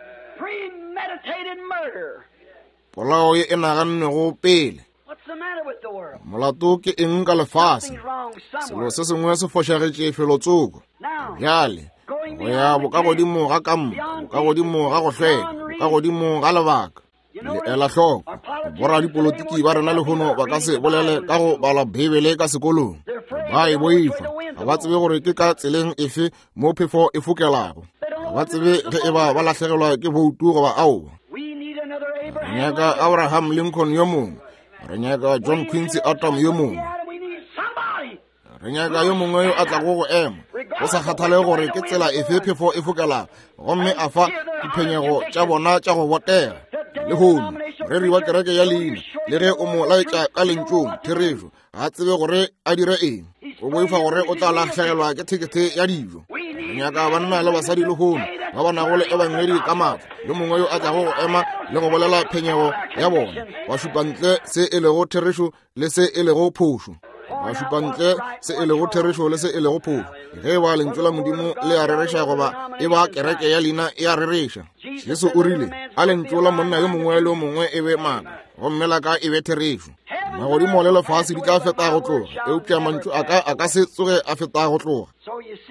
Polao ye e nagannego pele. Molato ke eng ka lefase? Selo se sengwe se fošagetše felotsoko. Bjale go ya bo ka godimo ga kampa, bo ka godimo ga go hlweka, bo ka godimo ga lebaka. Le ela hloko, borra dipolotiki ba rena lehono ba ka se bolele ka go bala Bibele ka sekolong. Ba e boifa, ga ba tsebe gore ke ka tseleng efe mo phefo e fokelago, ga ba tsebe ge e ba lahlegelwa ke boutu goba aowa. Re nyaka Abraham Lincoln yo mongwe, re nyaka John Quincy Adams yo mongwe, re nyaka yo mongwe yo a tla go ema go sa kgathale gore ke tsela efe phefo e fokelago, gomme a fa diphenyego tša bona tša go botega. Le hono re riwa kereke ya leina, le ge o mo laetša ka lentšong therešo ga tsebe gore a dire eng, o boifa gore o tla lahlegelwa ke thekete ya dijo. Re nyaka banna le basadi le hono ba ba nago le ebangedi ka matla, le mongwe yo a tlago go ema le go bolela phenyego ya bona, ba šupa ntle se e lego therešo le se e lego phošo, ba šupa ntle se e lego therešo le se e lego phošo. Ge ba lentšu la Modimo le a rereša goba e ba kereke ya leina e a rereša, Jesu o rile a lentšu la monna yo mongwe le o mongwe e be maaka, gomme la ka e be therešo. Magodimo le lefase di ka feta go tloga, eupša mantšu a ka se tsoge a feta go tloga.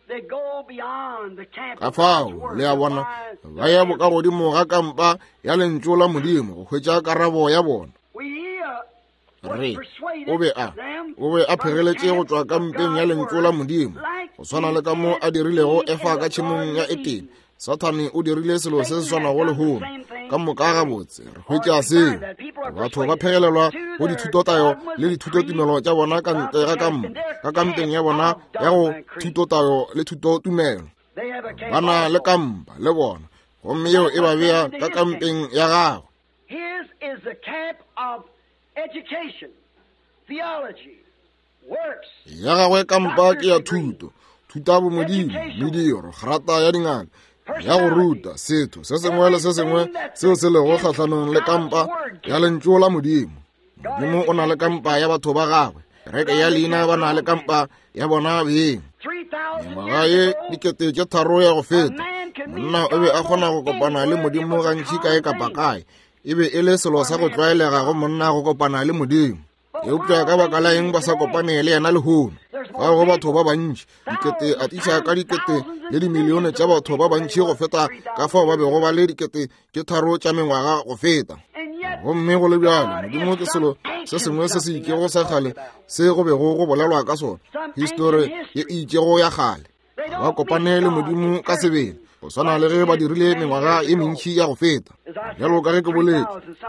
they go beyond the camp ka of fao God's word le a to bona find ba ya boka godimo ga kampa ya lentswe la modimo go hwetša karabo ya bona re o be a phegeletše go tšwa kampeng ya lentswe la modimo go swana le ka mo a dirilego efa ka tšhemong ya Etene. Sathane o dirile selo se se swana go lehono ka moka gabotse re hwetša seo batho ba phegelelwa go dithutotayo le dithutotumelo tša bona ka ntle ga ka kampeng ya bona ya go thutotayo le thutotumelo ba na le kampa le bona gomme yeo e ba bea ka kampeng ya gago. His is the camp of education, theology, works. Ya gagwe kampa ke ya thuto, thuta bo modimo, mediro, kgrata ya dingaka, ya go ruta setho se sengwe le se sengwe seo se lego kgatlhanong le kampa ya lentswe la modimo. Modimo o na le kampa ya batho ba gagwe, kereke ya leina ba na le kampa ya bona beng. Mengwaga ye 3,000 ya go feta, monna o be a kgona go kopana le modimo gantši kae kapa kae, e be e le selo sa go tlwaelega go monna go kopana le modimo. Eupša ka baka la eng ba sa kopane le yena lehono, ga go batho ba bantši, dikete a tiša ka dikete le dimilione tša batho ba bantši go feta ka fao ba bego ba le 3,000 tša mengwaga go feta. Gomme go le bjalo, modimo ke selo se sengwe se se ikego sa kgale se go bego go bolelwa ka sona, histori ye ikego ya kgale. Ba kopane le modimo ka sebele, go swana le ge ba dirile mengwaga e mentši ya go feta. Bjalo ka ge ke boletse,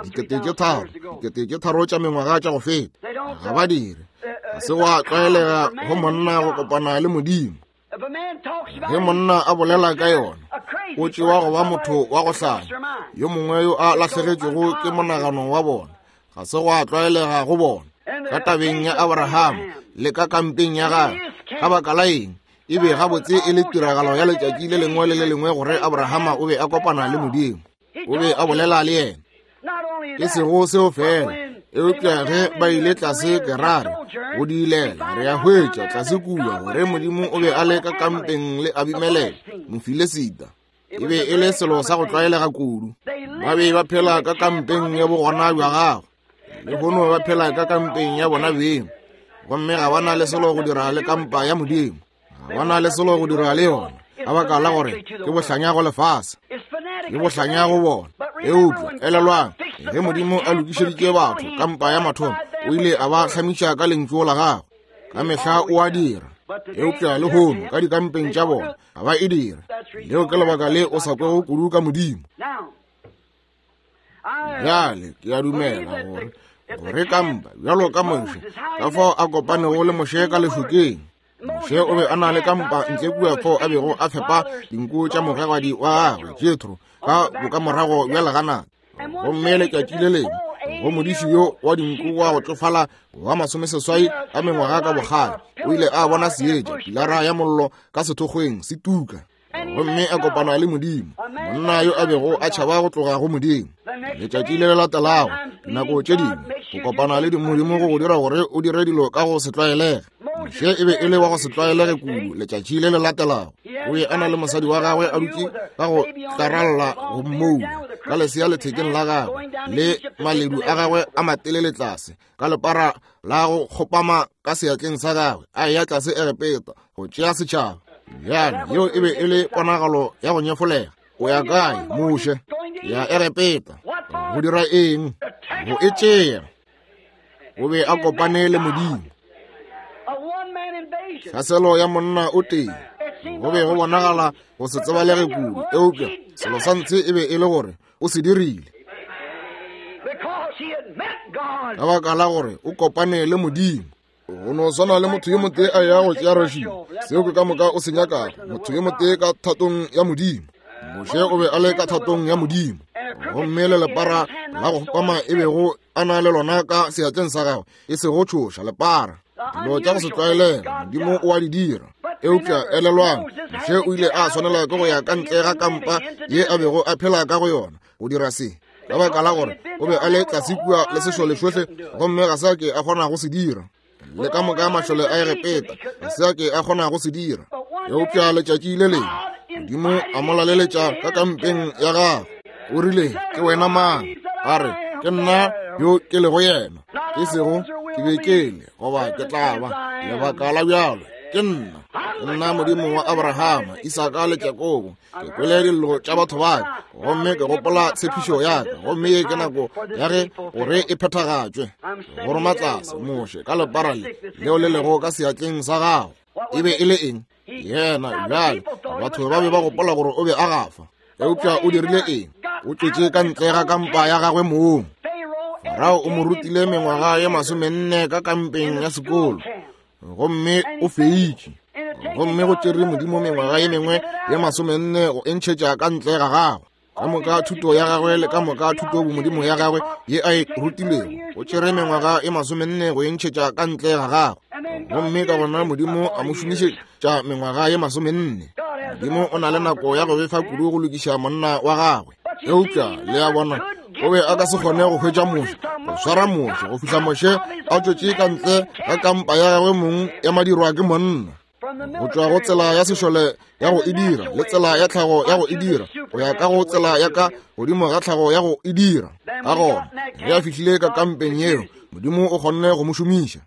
3,000 tša mengwaga tša go feta ga ba dire. Ga se go a tlwaelega go monna go kopana le modimo. Ge monna a bolela ka yona, o tšewa go ba motho wa go hlaya, yo mongwe yo a lahlegetšego ke monagano wa bona. Ga se go a tlwaelega go bona ka tabeng ya Abrahama le ka kampeng ya gagwe. Ka baka la eng e be gabotse e le tiragalo ya letšatši le lengwe le le lengwe gore Abrahama o be a kopana le modimo, o be a bolela le yena. Ke sego seo fela, eupša ge ba ile tlase Gerari o di ilela re ya hwetša tlase kua gore modimo o be a le ka kampeng le Abimeleke Mofilisita. E be e le selo sa go tlwaelega kudu. Ba be ba phela ka kampeng ya bogona bja gagwe, le gono ba phela ka kampeng ya bona beng, gomme ga ba na le selo go dira le kampa ya modimo, ga ba na le selo go dira le yona ka baka la gore ke bohlanya go lefase, ke bohlanya go bona. Eupša elelwang ge modimo a lokišeditše batho kampa ya mathomo, o ile a ba hlamiša ka lentswe la gagwe ka mehla o a dira. Eupša le hono ka dikampeng tša bona ga ba e dira, leo ke lebaka le o sa kwego kudu ka modimo. Bjale ke a dumela gore kampa bjalo ka Moshe ka fao a kopanego le Moshe ka lešokeng, Moshe o be a na le kampa ntle kua fao a bego a fepa dinku tša mogwagadi wa gagwe Jethro ka bokamorago bja leganaka. Gomme letšatši le lengwe go modiši yo wa dinku wa go tsofala wa 30 a mengwaga ka bogale o ile a bona seetša pilara ya mollo ka sethokgweng se tuka, gomme a kopana le modimo, monna yo a bego a tšhaba go tloga go modimo. Letšatši le le latelago dinako tše dingwe go kopana le modimo go dira gore o dire dilo ka go se tlwaelege. Moshe e be e le wa go se tlwaelege kudu. Letšatši le le latelago o be a na le mosadi wa gagwe a dutše ka go tlaralla go moula ka lesea lethekeng la gagwe le maledu a gagwe a matelele tlase ka lepara la go kgopama ka seatleng sa gagwe a ya tlase Egepeta go tšea setšhaba. Bjale yeo e be e le ponagalo ya go nyefolega. O ya kae Moshe? Ya Egepeta. Go dira eng? Go e tšea. O be a kopane le modimo. Tlhaselo ya monna o tee, go be go bonagala go se tsebalege kudu. Eupša selo sa ntshe e be e le gore o se dirile ka baka la gore o kopane le modimo. Go no swana le motho yo motee a ya go tšea ratšhio, seo ke ka moka o se nyakago, motho yo motee ka thatong ya modimo. Moshe o be a le ka thatong ya modimo, gomme le lepara la go kgopama e bego a na le lona ka seatleng sa gagwe e se go tšhoša lepara. Dilo tša go se tlwaelega modimo o a di dira. Eupša elelwang Moshe o ile a swanela ke go ya ka ntle ga kampa ye a bego a phela ka go yona go dira se, ka baka la gore o be a le tlasekua le sešole sohle, gomme ga se ke a kgona go se dira. Le ka moka mašole a Egepeta ga se ke a kgona go se dira. Eupša letšatši le lengwe modimo a mo laleletša ka kampeng ya gagwe, o rile ke wena mang? A re ke nna yo ke lego yena, ke sego ke be ke le goba ke tla ba. Lebaka la bjalo ke nna Modimo wa Abrahama, Isaka le Jakobo ke kwele dilo tša batho ba ka gomme ke gopola tshepišo ya ka gomme ke nako ya ge gore e phethagatšwe gore matlase moše ka leparale leo le lego ka seatleng sa gago e be e le eng yena bjale batho ba be ba gopola gore o be a gafa eupša o dirile eng o tšwetše ka ntle ga kampa ya gagwe moong Farao o mo rutile mengwaga ye 40 ka kampeng ya sekolo gomme o feitše gomme go tšere Modimo mengwaga ye mengwe ye 40 go entšhetša ka ntle ga gagwe ka moka thuto ya gagwe le ka moka thuto Modimo ya gagwe ye a e rutilego o tšere mengwaga ye 40 go entšhetša ka ntle ga gagwe gomme ka gona Modimo a mo šomišetša mengwaga ye 40 Modimo o na le nako ya go befa kudu go lokiša monna wa gagwe eupša le ya bona o be a ka se kgone go hwetša moše go swara moše go fihla moše a tšwetše ka ntle ka kampa ya gagwe mong ya madirwa ke monna go tšwa go tsela ya sešole ya go e dira le tsela ya tlhago ya go e dira go ya ka go tsela ya ka godimo ga tlhago ya go e dira ka gona ge a fihlile ka kampeng yeo Modimo o kgonne go mo šomiša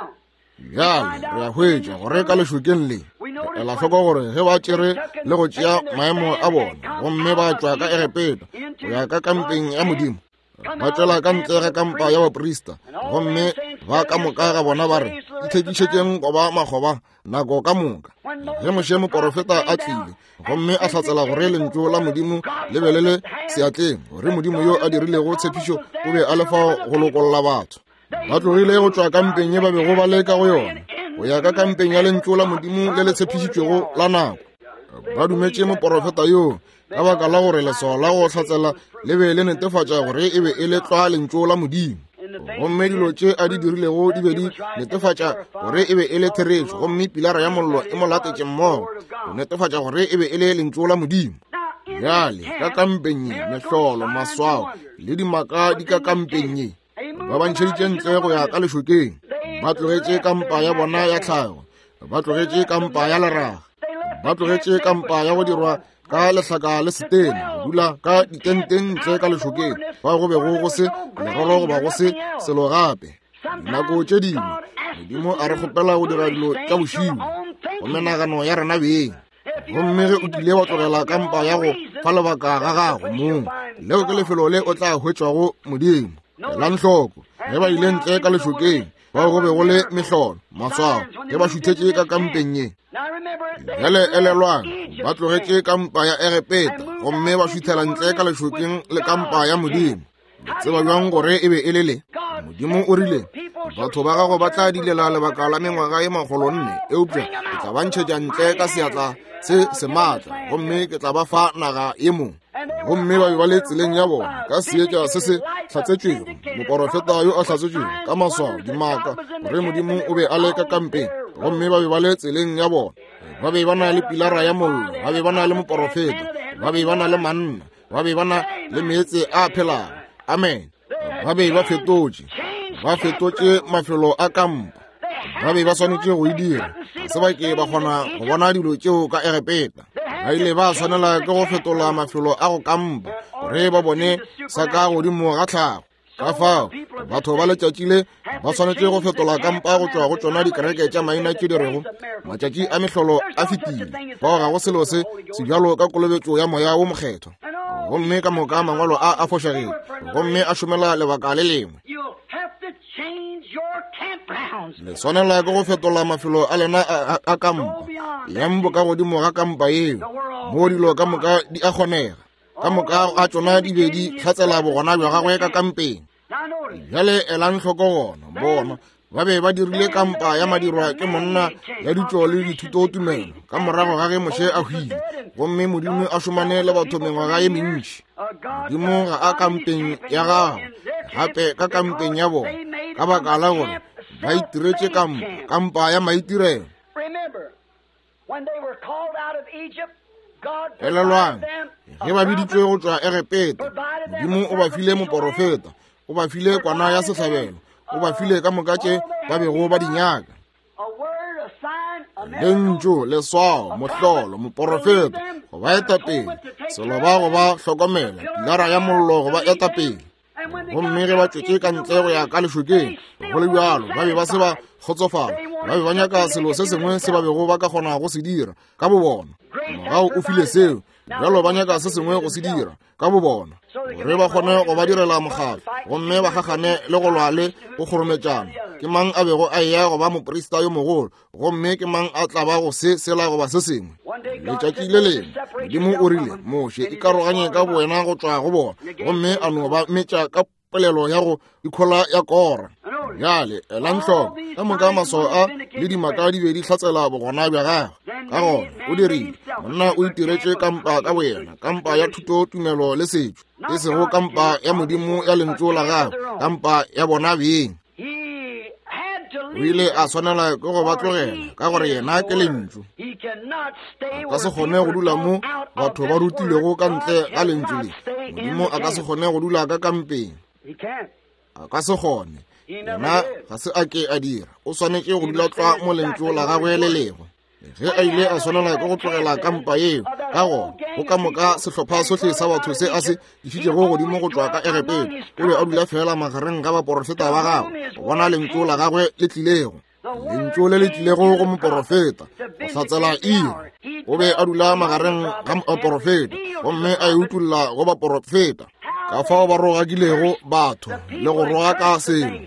bjale re a hwetša gore ka lešokeng le ela tlhoko gore ge ba tšere le go tšea maemo a bona gomme ba tšwa ka Egepeta go ya ka kampeng ya Modimo ba tšwela ka ntle ga kampa ya baprista gomme ba ka moka ga bona ba re ithekišetšeng go ba makgoba nako ka moka ge moše moporofeta a tlile gomme a hlatsela gore lentšu la Modimo le be le le seatleng gore Modimo yo a dirilego tshepišo o be a lefa go lokolola batho ba tlogile go tšwa kampeng ye ba bego ba leka go yona go ya ka kampeng ya lentšu la Modimo le le tshepišitšwego la nako ba dumetše moporofeta yo ka baka la gore leso la go hlatsela le be le netefatša gore e be e le tlwa lentšu la Modimo gomme dilo tše a di dirilego di be di netefatša gore e be e le theretšo gomme pilara ya mollo e mo latetše mmogo go netefatša gore e be e le lentšu la Modimo bjale ka kampeng ye mehlolo maswao le dimaka di ka kampeng ye ba bantšheditše ntle go ya ka lešokeng ba tlogetše kampa ya bona ya tlhago ba tlogetše kampa ya leraga ba tlogetše kampa ya go dirwa ka lehlaka le setena go dula ka ditenteng ntle ka lešokeng fa go be go se leroro goba go se selo gape nako tše dingwe Modimo a re kgopela go dira dilo tša bošimo go menagano ya rena beng gomme ge o kile wa tlogela kampa ya go fa lebaka ga gago mong leo ke lefelo le o tla hwetšwago Modimo ela nhloko ge ba ile ntle ka lešokeng ba go be go le mehlolo maswao ge ba šuthetše ka kampeng ye bjale elelwang ba tlogetše kampa ya Egepeta gomme ba šuthela ntle ka lešokeng le kampa ya Modimo tseba bjang gore e be e le Modimo o rile batho ba gago ba tla dilela lebaka la mengwaga ye 400 eupša ke tla ba ntšhetša ntle ka seatla se sematla gomme ke tla ba fa naga ye mong gomme ba be ba le tseleng ya bona ka seetša se se hlatsetšwego moporofeta yo a hlatsetšwego ka maswao dimaka gore Modimo o be a le ka kampeng gomme ba be ba le tseleng ya bona ba be ba na le pilara ya mollo ba be ba na le moporofeta ba be ba na le manna ba be ba na le meetse a phelago amen ba be ba fetotše mafelo a kampa ba be ba swanetše go e dira se ba ke ba kgona go bona dilo tšeo ka Egepeta ba ile ba swanela ke go fetola mafelo a go kampa gore ba bone sa ka godimo ga tlhago ka fao batho ba letšatši le ba swanetše go fetola kampa go tšwa go tšona dikereke tša maina tše di rego matšatši a mehlolo a fetile bao ga go selo se sebjalo ka kolobetšo ya moya wo mokgetho gomme ka moka mangwalo a fošagile gomme a šomela lebaka le lengwe le swanela ke go fetola mafelo a lena a kampa lembo ka godimo ga kampa eo mo dilo ka moka di a kgonega ka moka a tšona di be di hlatsela bogona bja gagwe ka kampeng bjale elang hloko gona bona ba be ba dirile kampa ya madirwa ke monna ya ditšo le dithuto tumelo ka morago ga ge moše a hwile gomme Modimo a šomane le batho mengwaga ye mentši Modimo ga a kampeng ya gago gape ka kampeng ya bona ka baka la gore ba itiretše kampa ya maitirelo elelwang ge ba biditšwe go tšwa Egepeta Modimo o ba file moporofeta o ba file kwana ya sehlabelo o ba file ka moka tše ba bego ba dinyaka lentšu leswao mohlolo moporofeta go ba etapele selo ba go ba hlokomela pilara ya mollo go ba etapele gomme ge ba tšwetše ka ntle go ya ka lešokeng go le bjalo ba be ba se ba kgotsofala ba be ba nyaka selo se sengwe se ba bego ba ka kgona go se dira ka bobona. Morago o file seo, bjalo ba nyaka se sengwe go se dira ka bobona gore ba kgone go ba direla mogala, gomme ba gagane le go lwale go kgorometšana. Ke mang a bego a ya go ba moporista yo mogolo, gomme ke mang a tla ba go se sela go ba se sengwe. Letšatši le lengwe Modimo o rile moše ikaroganye ka boena go tšwa go bona, gomme a no ba metša ka polelo ya go ikgola ya Kora. Bjale ela ntlhoko ka moka maso a le dimaka di be di hlatsela bogona bja gagwe. Ka gona o dirile monna o itiretše kampa ka boena, kampa ya thuto, tumelo le setšo, e sego kampa ya Modimo ya lentšu la gagwe, kampa ya bona beng. O ile a swanela ke go ba tlogela ka gore yena ke lentšu. A ka se kgone go dula mo batho ba rutilego ka ntle ga lentšu le. Modimo a ka se kgone go dula ka kampeng, a ka se kgone. Yena ga se a ke a dira, o swanetše go dula tswa mo lentšu la gagwe le lego. Ge a ile a swanela ke go tlogela kampa yeo, ka gona go ka moka sehlopha sohle sa batho se a se dišitšego godimo go tšwa ka Egepete, o be a dula fela magareng ga baporofeta ba gagwe go bona lentšu la gagwe le tlilego. Lentšu le le tlilego go moporofeta go hlatsela iri, o be a dula magareng ga baporofeta, gomme a e utulla go baporofeta ka fao ba rogakilego batho le go roga ka selo.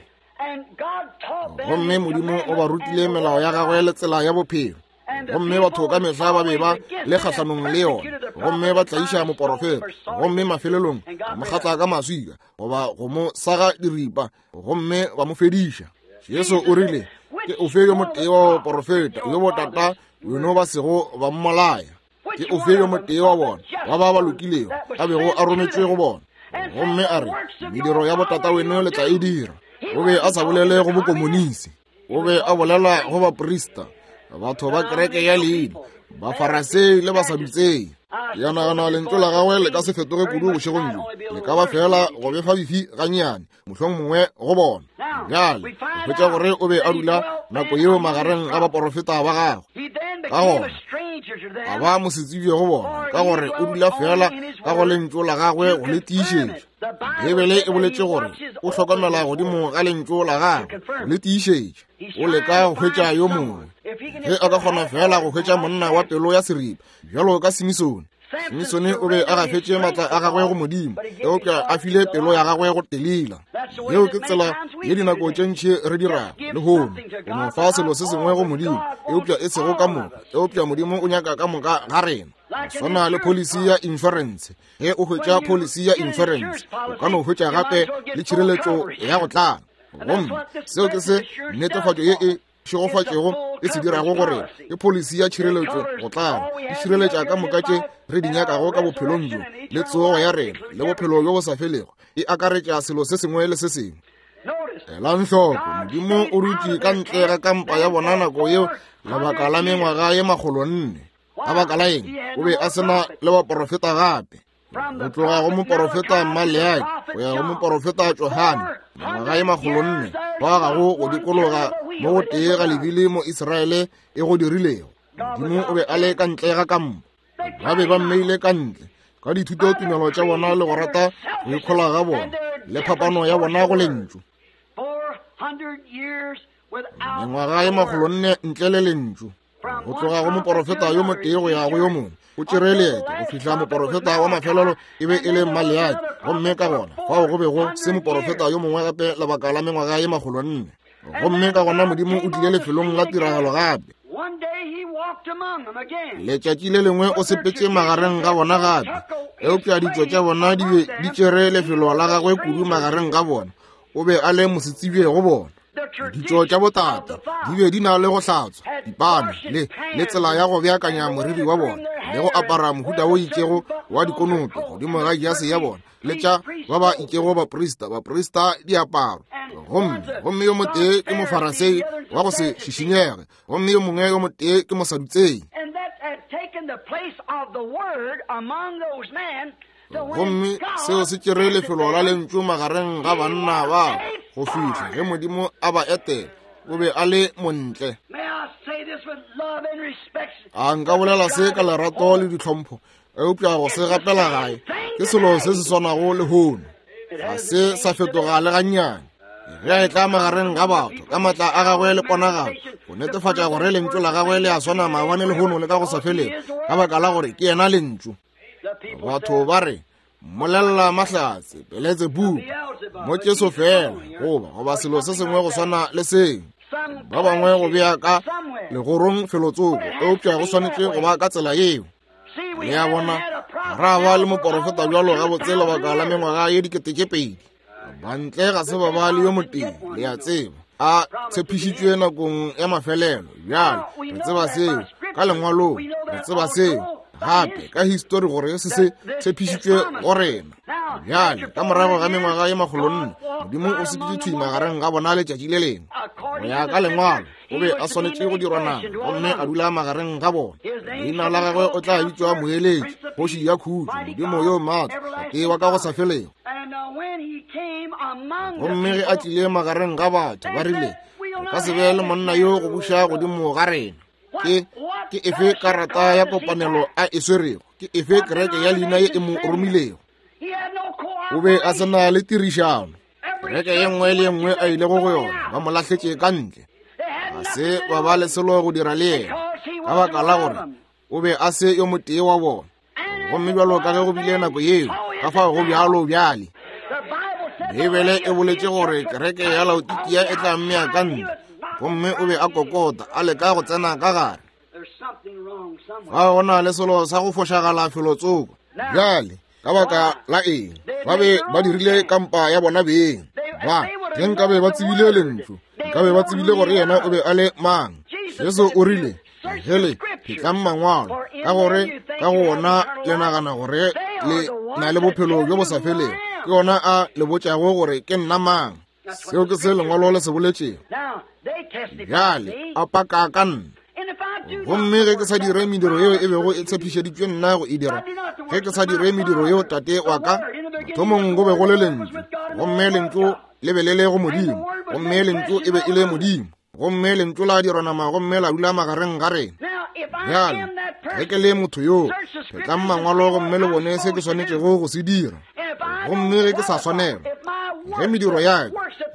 Gomme Modimo o ba rutile melao ya gagwe le tsela ya bophelo, gomme batho ka mehla ba be ba le kgahlanong le yona, gomme ba tlaiša moporofeta, gomme mafelelong ba mo kgatla ka maswika goba go mo saga diripa, gomme ba mo fediša. Jesu o rile ke ofe yo motee wa baporofeta yo botata yono ba sego ba mmolaya? Ke ofe yo motee wa bona wa ba ba lokilego a bego a rometšwe go bona? Gomme a re mediro ya botata weno le tla e dira. O be a sa bolele go bokomonisi, o be a bolela go baporista, batho ba kereke ya leina, bafarasei le basadutsei. Ya nagana lentšu la gagwe le ka se fetoge kudu bošegong jo, le ka ba fela go befa bifi gannyane mohlong mongwe go bona. Bjale o hwetša gore o be a dula nako yeo magareng ga baporofeta ba gagwe. Ka gona a ba mosetsibie go bona, ka gore o dula fela ka go lentšu la gagwe go le tiišetša. Bibele e boletše gore o hlokomela godimo ga lentšu la gagwe go le tiišetša. O leka go hwetša yo mongwe, ge a ka kgona fela go hwetša monna wa pelo ya seripa bjalo ka Simisone. Simisone o be a gafetše maatla a gagwe go Modimo, eupša a file pelo ya gagwe go Delila. Yeo ke tsela ye dinako tše ntši re dirago le hono, o mo fa selo se sengwe go Modimo, eupša e sego ka moka, eupša Modimo o nyaka ka moka ga rena. Swana le polisi ya insurance, ge o hwetša polisi ya insurance o ka no hwetša gape le tšhireletšo ya go tlala. Gomme seo ke se netefatšo ye e šegofatšego e se dirago gore ke polisi ya tšhireletšo go tlala, e tšhireletša ka moka tše re di nyakago ka bophelong jo le tsogo ya rena le bophelo bjo bo sa felego, e akaretša selo se sengwe le se sengwe. Ela nhloko Modimo o dutše ka ntle ga kampa ya bona nako yeo lebaka la mengwaga ye 400. Ka baka la eng o be a sena le baporofeta gape, go tloga go moporofeta Maleaki go ya go moporofeta Johane, mengwaga ye 400 ba gago go dikologa mo go tee ga lebile mo Iseraele e go dirilego. Modimo o be a le ka ntle ga kampa, ba be ba mmeile ka ntle ka dithuto, tumelo tša bona le go rata go ikgola ga bona le phapano ya bona go lentšu. Mengwaga ye 400 ntle le lentšu, go tloga go moporofeta yo motee go ya go yo mongwe o tšere leeto go fihla moporofeta wa mafelelo e be e le Maleaki. Gomme ka gona fao go bego se moporofeta yo mongwe gape lebaka la mengwaga ye 400. Gomme ka gona Modimo o tlile lefelong la tiragalo gape. Letšatši le lengwe o sepetše magareng ga bona gape, eupša ditšo tša bona di be di tšere lefelo la gagwe kudu magareng ga bona, o be a le mosetsibie go bona. Ditšo tša botata di be di na le go hlatswa dipane le tsela ya go beakanya moriri wa bona le go apara mohuta o itšego wa dikonope godimo ga jase ya bona le tša ba ba itšego baporista diaparo. Gomme yo motee ke mofarasei wa go se šišinyege, gomme yo mongwe yo motee ke mosadutsei. Gomme seo se tšere lefelo la lentšu magareng ga banna ba go fihla ge Modimo a ba etela o be a le montle. A nka bolela se ka lerato le ditlhompho, eupša go se gapela gae ke selo se se swanago le hono, ga se sa fetoga le gannyane. ya tla magareng ga batho ka matla a gagwe le ponagalo go netefatsa gore lentswe la gagwe le a swana maabane le gono le ka go sa feleng ka baka la gore ke yena lentswe. Batho ba re molelela mahlatse peletse buka mo Jesu fela goba selo se sengwe go swana le seng. Ba bangwe go bea ka legorong felotsoko eupša go swanetse go ba ka tsela eo. Le ya bona ra ba le moporofeta bjalo ga botsela baka la mengwaga ye 2,000 bantle ga se ba ba le yo moteng le a tseba a tshepišitšwe nakong ya mafelelo bjalo re tseba seo ka lengwalong re tseba seo gape ka histori gore se tshepišitšwe go rena bjale ka morago ga mengwaga ye 400 Modimo o sepitše thima gareng ga bona letšatši le lengwe go ya ka lengwalo o be a swanetše go dirwa nama gomme a dula magareng ga bona. Leina la gagwe o tla bitswa moeletši kgoši ya khutšo Modimo yo maatla tewa ka go sa felego. Gomme ge a tlile magareng ga batho ba rile ka se be le monna yo go buša godimo ga rena ke efe karata ya kopanelo a e swerego, ke efe kereke ya leina ye e mo romilego. O be a sena le tirišano, kereke ye nngwe le ye nngwe a ile go yona ba mo lahletse ka ntle. A se ba ba le selo go dira le yena ka baka la gore o be a se yo motee wa bona. Gomme bjalo ka ge go bile nako yeo ka fa go bjalo bjale Bibele e boletše gore kereke ya Laodikia e tla mmea ka ntle. Gomme o be a kokota a leka go tsena ka gare. Fa go na le selo sa go fošagala felotsoko bjale ka baka la eng ba be ba dirile kampa ya bona beng ba ge nkabe ba tsebile lentswe nkabe ba tsebile gore yena o be a le mang. Jesu o rile hele phitla mangwalo ka gore ka gona le nagana gore le na le bophelo jo bo sa feleng ke yona a le botšago gore ke nna mang. Seo ke se lengwalo le se boletšeng bjale a paka ka nna. Gomme ge ke sa dire mediro yeo e bego e tshepišeditšwe nna go e dira, ge ke sa dire mediro yeo tate wa ka thomong go be go le lentswe gomme lentswe le be le le go Modimo gomme lentswe e be e le Modimo gomme lentswe la dirwa nama gomme la dula magareng ga rena. Bjale ge ke le motho yoo phetla mangwalo gomme le bone se ke swanetšego go se dira. Gomme ge ke sa swanela ge mediro ya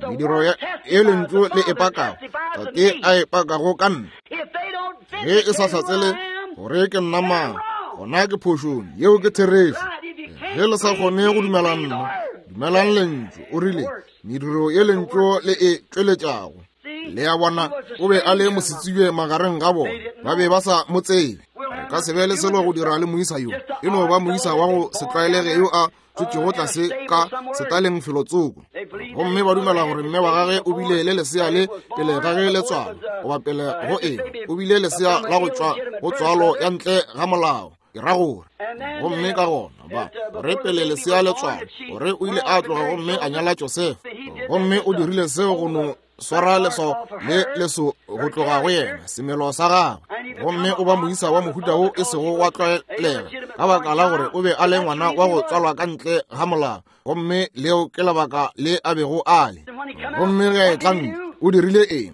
e lentswe le e pakago tate a e pakago ka nna. Ge e sa satsele gore ke nna mang gona ke phošong yeo ke therešo. Ge le sa kgone go dumelang nna dumelang lentswe o rile mediro ye lentswe le e tšweletšago. Le ya bona o be a le mosetsibe magareng ga bona ba be ba sa mo tsebe. Re ka se be le selo go dira le moisa yo e no ba moisa wa go se tlwaelege yo a tšwetšego tlase ka setaleng felotsoko. Gomme ba dumela gore mme wa gage o bile le lesea le pele ga ge le tswalo goba pele go eng o bile lesea la go tšwa go tswalo ya ntle ga molao. Ke ra gore gomme ka gona ba re pele lesea le tswalo gore o ile a tloga gomme a nyala Josefa gomme o dirile seo go no swara leso go tloga go yena semelo sa gagwe gomme o ba moisa wa mohuta o e sego wa tlwaelega ka baka la gore o be a le ngwana wa go tswalwa ka ntle ga molao gomme leo ke lebaka le a bego a le. Gomme ge a e tlanne o dirile eng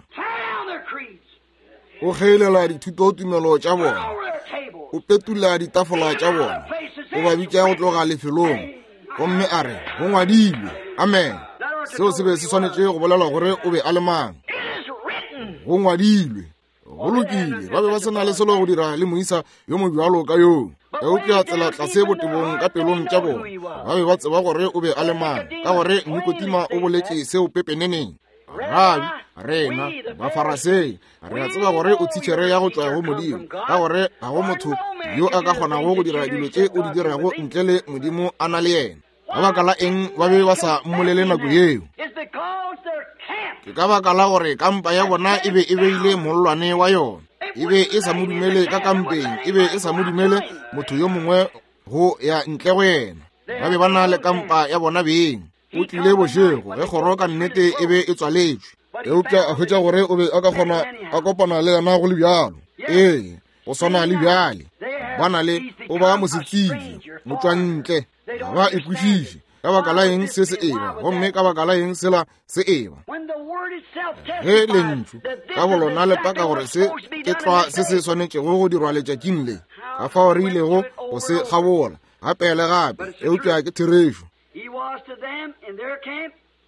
o kgeilela dithuto tumelo tša bona o petula ditafola tša bona o ba bitša go tloga lefelong gomme a re go ngwadilwe amen. Seo se be se swanetše go bolela gore o be a le mang. Go ngwadilwe go lokile ba be ba sena le selo go dira le moisa yo mobjalo ka yoo eupša tsela tlase botebong ka pelong tša bona ba be ba tseba gore o be a le mang ka gore Nikotima o boletše seo pepeneneng. Rabi rena bafarasei re a tseba gore o tšhitšhere ya go tšwa go Modimo ka gore ga go motho yo a ka kgonago go dira dilo tše o di dirago ntle le Modimo a na le yena. Ka baka la eng ba be ba sa mmolele nako yeo ke ka baka la gore kampa ya bona e be e beile mollwane wa yona e be e sa mo dumele ka kampeng e be e sa mo dumele motho yo mongwe go ya ntle go yena. Ba be ba na le kampa ya bona beng o tlile bošego ge kgoro ka nnete e be e tswaletšwe eupša a hwetša gore o be a ka kgona a kopana le yena go le bjalo. Ee go swana le bjale ba na le o ba mosetsibi motswantle ga ba ekwešiše ka baka la eng se se eba gomme ka baka la eng sela se eba ge lentswe ka bolona le paka gore se ke tlwa se se swanetšego go dirwa letšatšing le ka fa o rilego go se gabola gape le gape eupša ke therešo.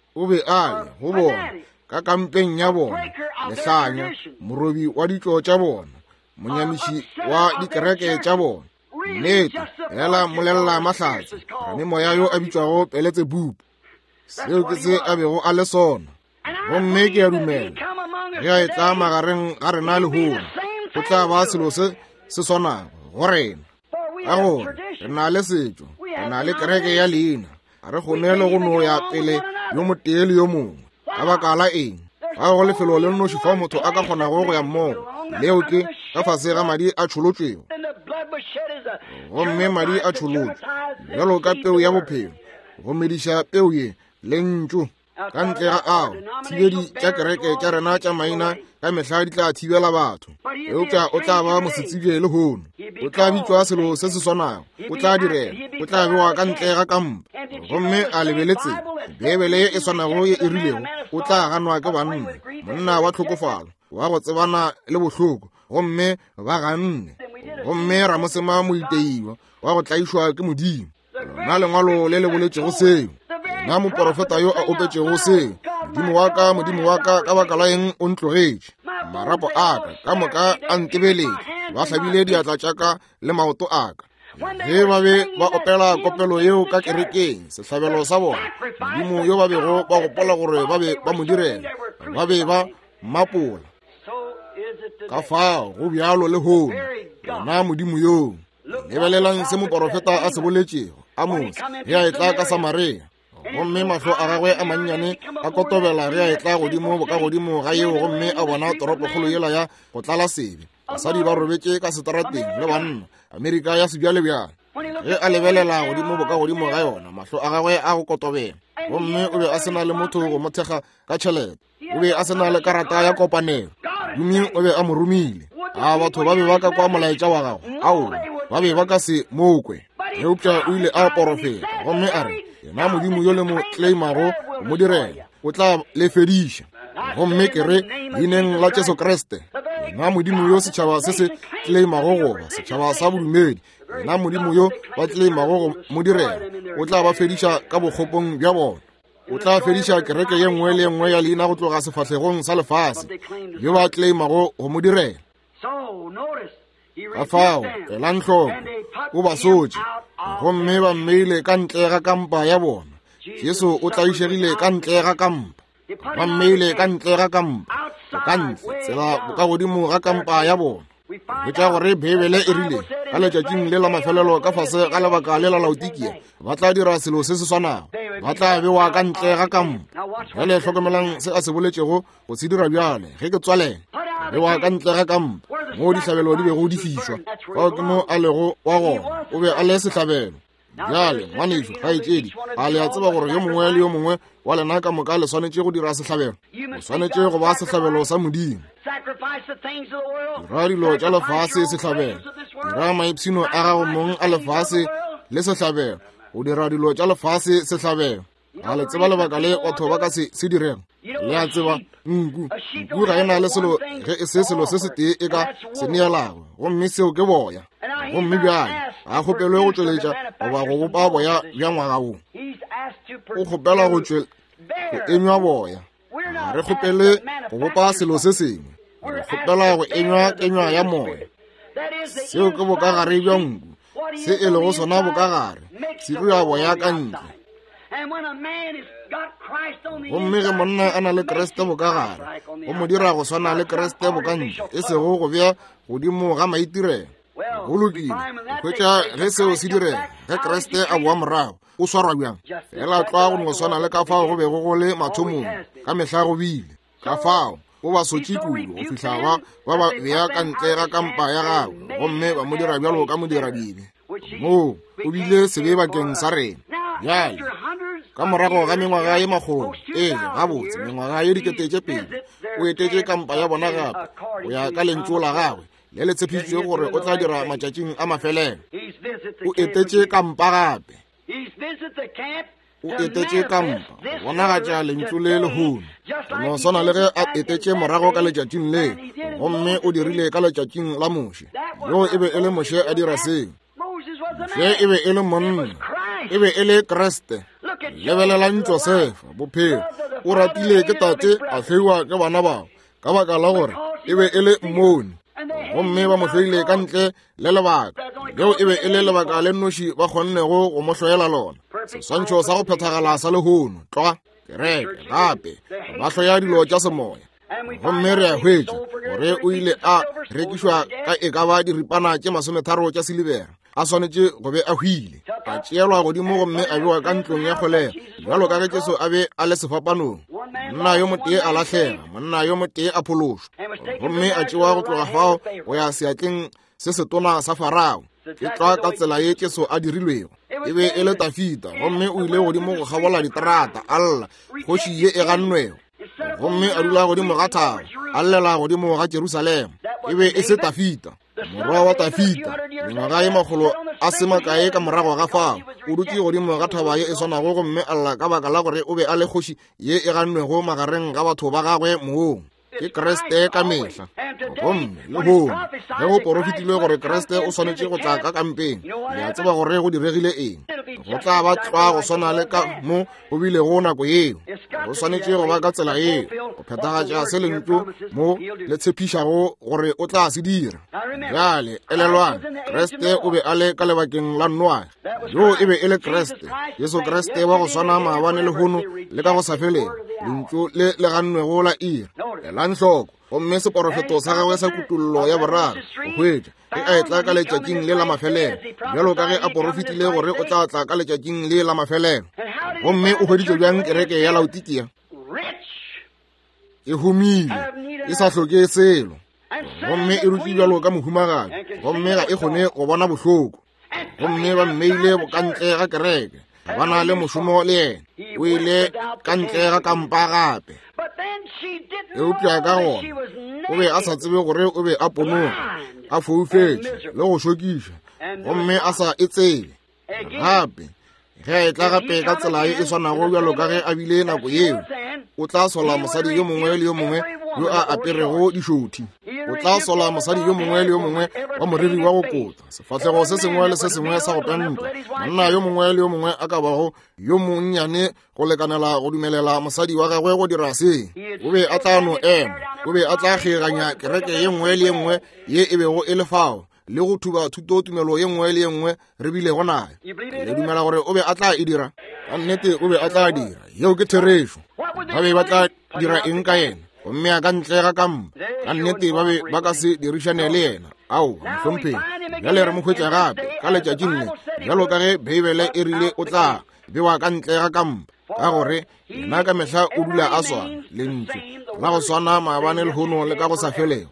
o be a le go bona ka kampeng ya bona lehlanya morobi wa ditlo tša bona monyamiši wa dikereke tša bona nnete fela molelela mahlatse gane moya yo a bitswago peletse bupu seo ke se a bego a le sona gomme ke a dumela ge a e tla magareng ga rena lehono go tla ba selo se swaнаgo go rena ka gore re na le setšo re na le kereke ya leina ga re kgone le go no ya pele yo motee le yo mongwe ka baka la eng ga go lefelo le noši fa motho a ka kgonago go ya mmogo leo ke ka fase ga madi a tšholotšwego gomme madi a tšholotšwe bjalo ka peu ya bophelo go mediša peu ye le ntšo ka ntle ga ao thibedi tša kereke tša rena tša maina ka mehla di tla thibela batho eupša o tla ba mosetsibje le hono o tla bitswa selo se se swanago o tla direla o tla bewa ka ntle ga kampa gomme a lebeletse bebele e swanago ye e rilego o tla ganwa ke banna monna wa tlhokofalo wa go tsebana le bohloko gomme ba ganne gomme ramosema moiteiwa wa go tlaišwa ke modimo lona lengwalo le le boletšego seo na moprofeta yo a opetšego seo modimo wa ka ka baka la eng o ntlogetše marapo a ka moka a ntebeletše ba hlabile diatla tša ka le maoto a ka ge ba be ba opela kopelo yeo ka kerekeng sehlabelo sa bona modimo yo ba bego ba gopola gore ba be ba mo direla ba be ba mapola ka fao go bjalo le hono yona modimo yoo lebelelang se moprofeta a se boletšego a mose ge a e tla ka Samaria gomme mahlo a gagwe a mannyane a kotobela ge a e tla godimo ka godimo ga yeo gomme a bona toropokgolo yela ya go tlala sebe basadi ba robetše ka seterateng le banna Amerika ya sebjalebjale ge a lebelela godimo ka godimo ga yona mahlo a gagwe a go kotobela gomme o be a sena le motho go mo thekga ka tšhelete o be a sena le karata ya kopanelo dumi o be a mo romile a batho ba be ba ka kwa molaetša wa gago ao ba be ba ka se mokwe eupša o ile a porofeta gomme a re yena modimo yo le mo claimago o mo direla o tla le fediša gomme ke re leineng la Jesu Kriste yena modimo yo setšhaba se se claimago goba setšhaba sa bodumedi yena modimo yo ba claimago go mo direla o tla ba fediša ka bokgopong bja bona o tla fediša kereke ye nngwe le nngwe ya leina go tloga sefahlegong sa lefase yo ba claimago go mo direla ka fao ela ntlhoko o ba sotše gomme ba mmeile ka ntle ga kampa ya bona Jesu o tlaišegile ka ntle ga kampa ba mmeile ka ntle ga kampa ka ntle tsela ka godimo ga kampa ya bona ke tša gore bebele e rile ka letšatšing le la mafelelo ka fase ga lebaka le la Laodikia ba tla dira selo se se swanago ba tla bewa ka ntle ga kampa bjale hlokomelang se a se boletšego go se dira bjale ge ke tswalela bewa ka ntle ga kampa mo dihlabelo di bego di fišwa fao ke mo a lego wa gona o be a le sehlabelo bjale ngwanešo kgaetšedi a le a tseba gore yo mongwe le yo mongwe wa lena ka moka le swanetše go dira sehlabelo o swanetše go ba sehlabelo sa modimo dira dilo tša lefase sehlabelo dira maipshino a gago mong a lefase le sehlabelo o dira dilo tša lefase sehlabelo a le tseba lebaka le batho ba ka se dirego le a tseba nku ga e na le selo ge e se selo se se tee e ka se neelago gomme seo ke boya gomme bjale a kgopelwe go tšweletša goba go bopa boya bja ngwagao o kgopela go enywa boya ga re kgopele go bopa selo se sengwe re kgopela go kenywa ya moya seo ke bokagare bja nku se e lego sona bokagare se dira boya ka ntle gomme ge monna a na le Kriste bokagare go mo dira go swana le Kriste bokantle e sego go bja godimo ga maitirelo go lokile hwetša ge seo se direla ge Kriste a boa morago o swarwa bjang fela tloa go swana le ka fao go bego go le mathomong ka mehla go bile ka fao o ba sotše kudu go fihla ba bea ka ntle ga kampa ya gago gomme ba mo dira bjalo ka modira-dile moo o bile sebe bakeng sa rena bjale ka morago ga mengwaga ye magolo gabotse mengwaga ye 2,000 o etetše kampa ya bona gape go ya ka lentšu la gagwe le le tshepišitšwe gore o tla dira matšatšing a mafelelo o etetše kampa gape o etetše kampa bonagatša lentšu le lehono no swana le ge a etetše morago ka letšatšing le gomme o dirile ka letšatšing la moše yo e be e le moše a dira seo moše e be e le monna e be e le Kriste lebelelang Josefa bophelo o ratile ke tate a hlaiwa ke bana bao ka baka la gore e be e le mmone gomme ba mo hlwaile ka ntle le lebaka leo e be e le lebaka le noši ba kgonnego go mo hloela lona seswantšho sa go phethagala sa lehono tloa kereke gape ba hloya dilo tša semoya gomme re a hwetša gore o ile a rekišwa ka e ka ba diripana tše 30 tša silibera a swanetše go be a hwile a tšeelwa godimo gomme a bewa ka ntlong ya kgolego bjalo ka ge Jesu a be a le sefapanong monna yo motee a lahlega monna yo motee a phološwa gomme a tšewa go tloga fao go ya seatleng se setona sa Farao ke tloa ka tsela ye Jesu a dirilwego e be e le Dafita gomme o ile godimo go gabola diterata a lla kgoši ye e gannwego gomme a dula godimo ga thaba a llela godimo ga Jerusalema e be e se Dafita morwa wa Dafita mengwaga ye 100 a se makae ka morago ga fao o dutse godimo ga thaba ye e swaнаgo gomme a lla ka baka la gore o be a le kgoši ye e gannwego magareng ga batho ba gagwe moong ke Kriste ka mehla gomme le hono ge go porofitilwe gore Kriste o swanetše go tla ka kampeng le a tseba gore go diregile eng go tla ba tloa go swana le ka mo go bile go nako yeo go swanetše go ba ka tsela yeo go phethagatša se lentšu mo le tshepišago gore o tla se dira bjale elelwana Kriste o be a le ka lebakeng la nnwage yo e be e le Kriste Jesu Kriste wa go swana maabane le hono le ka go sa feleng lentšu le gannwego la ira elanhloko gomme seporofeto sa gagwe sa kutullo ya boraro go hwetša ge a etla ka letšatšing le la mafelelo bjalo ka ge a porofetile gore o tla tla ka letšatšing le la mafelelo gomme o hweditše bjang kereke ya Laodikia e humile e sa hloke selo gomme e rutše bjalo ka mohumagadi gomme ga e kgone go bona bohloko gomme ba mmeile bokantle ga kereke ba na le mošomo le yena o ile ka ntle ga kampa gape eupša ka gona o be a sa tsebe gore o be a ponoga a foufetše le go šokiša gomme a sa e tsele gape ge a etla gape ka tsela e swanago bjalo ka ge a bile nako yeo o tla sola mosadi yo mongwe le yo mongwe yo a aperego dišothi o tla sola mosadi yo mongwe le yo mongwe wa moriri wa go kota sefatlhego se sengwe le se sengwe sa go pentwa monna yo mongwe le yo mongwe a ka bago yo monnyane go lekanela go dumelela mosadi wa gagwe go dira se o be a tla no ema o be a tla kgeganya kereke ye nngwe le ye nngwe ye e bego e le fao le go thuba thuto tumelo ye nngwe le ye nngwe re bile go nayo le dumela gore o be a tla e dira ka nnete o be a tla dira yeo ke therešo ba be ba tla dira eng ka yena gomme a ka ntle ga kampa ka nnete ba be ba ka se dirišane le yena ao mohlompheng bjale re mo hwetša gape ka letšatšing le bjalo ka ge Beibele e rile o tla bewa ka ntle ga kampa ka gore yena ka mehla o dula a swana lentšu la go swana maabane lehono le ka go sa felego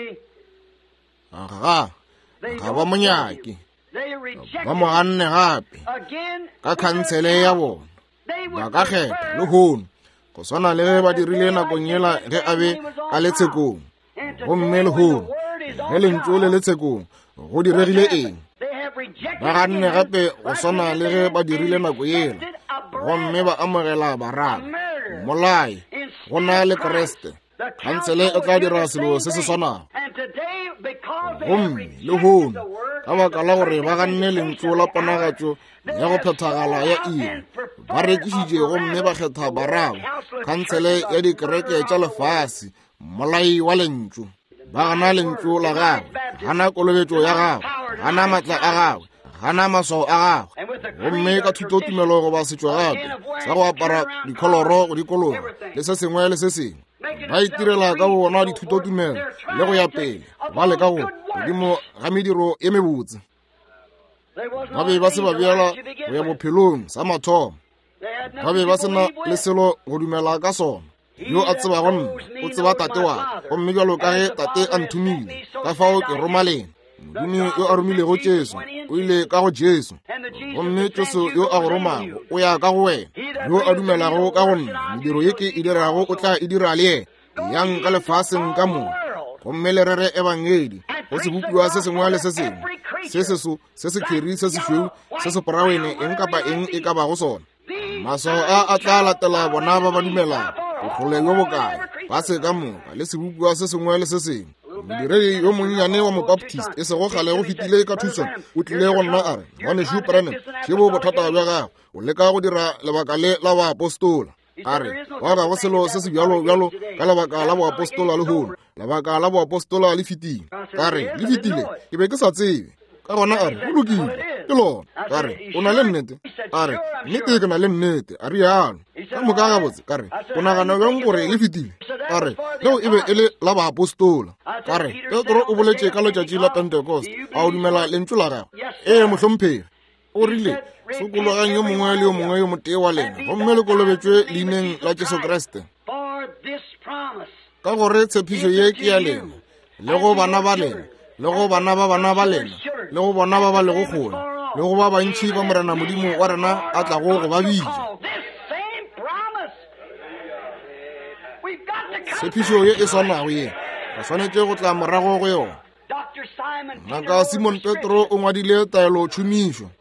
ga ba monyake ba mo ganne gape ka khansele ya bona ba ka kgetha lehono go swana le ge ba dirile nakong yela ge a be a le tshekong gomme lehono ge lentšu le le tshekong go diregile eng ba ganne gape go swana le ge ba dirile nako yela gomme ba amogela bararo molai go na le Kriste khansele e tla dira selo se se swanago gomme lehono ka baka la gore ba ganne lentšu la ponagatšo ya go phethagala ya ira ba rekišitše gomme ba kgetha bararo khansele ya dikereke tša lefase molai wa lentšu ba gana lentšu la gagwe gana kolobetšo ya gagwe gana matla a gagwe gana maswao a gagwe gomme ka thuto tumelo go ba setšwa gape sa go apara dikholoro go dikolong le se sengwe le se sengwe ba itirela ka bona dithuto tumelo le go ya pele ba le ka go godimo ga mediro e mebotse ba be ba se ba bjala go ya bophelong sa mathomo ba be ba sena le selo go dumela ka sona yo a tseba go nna o tseba tate wa gomme bjalo ka ge tate a nthumile ka fao ke roma lena modimo yo a romilego Jesu o ile ka go Jesu gomme Jesu yo a go romago o ya ka go wena yo a dumelago ka go nna mediro ye ke e dirago o tla e dira le yena yang ka lefaseng ka moo gomme le rere evangeli go se bopiwa se sengwe le se sengwe se seso se se kheri se se šweu se se porawene eng kapa eng e ka ba go sona maswao a tla latela bona ba ba dumelago bogole yo bokae ba se ka moka le se bopiwa se sengwe le se sengwe modiredi yo monnyane wa mobaptist e sego gale go fetile ka thuso o tlile go nna a re ngwane shu premen ke bo bothata bja gago o leka go dira lebaka le la baapostolo a re wa ga go selo se se bjalo ka lebaka la boapostola le hono lebaka la boapostola le fitile ka re le fitile ke be ke sa tsebe ka gona a re go lokile ke lona ka re o na le nnete a re nnete ke na le nnete a re yalo ka moka ga botse ka re o nagana bjang gore le fitile ka re leo e be e le la baapostola ka re Petro o boletse ka letšatši la Pentecost a o dumela lentswe la gago mohlomphegi o rile sokologang yo mongwe le yo mongwe yo motee wa lena gomme le kolobetswe leineng la Jesu Kriste ka gore tshepišo ye ke ya lena le go bana ba lena le go bana ba bana ba lena le go bona ba ba le go kgona le go ba bantši ba morena Modimo wa rena a tla go ba bija tshepišo ye e swaнаgo ye ga swanetše go tla morago go yona ngaka Simon Petro o ngwadile taelo tšhomišo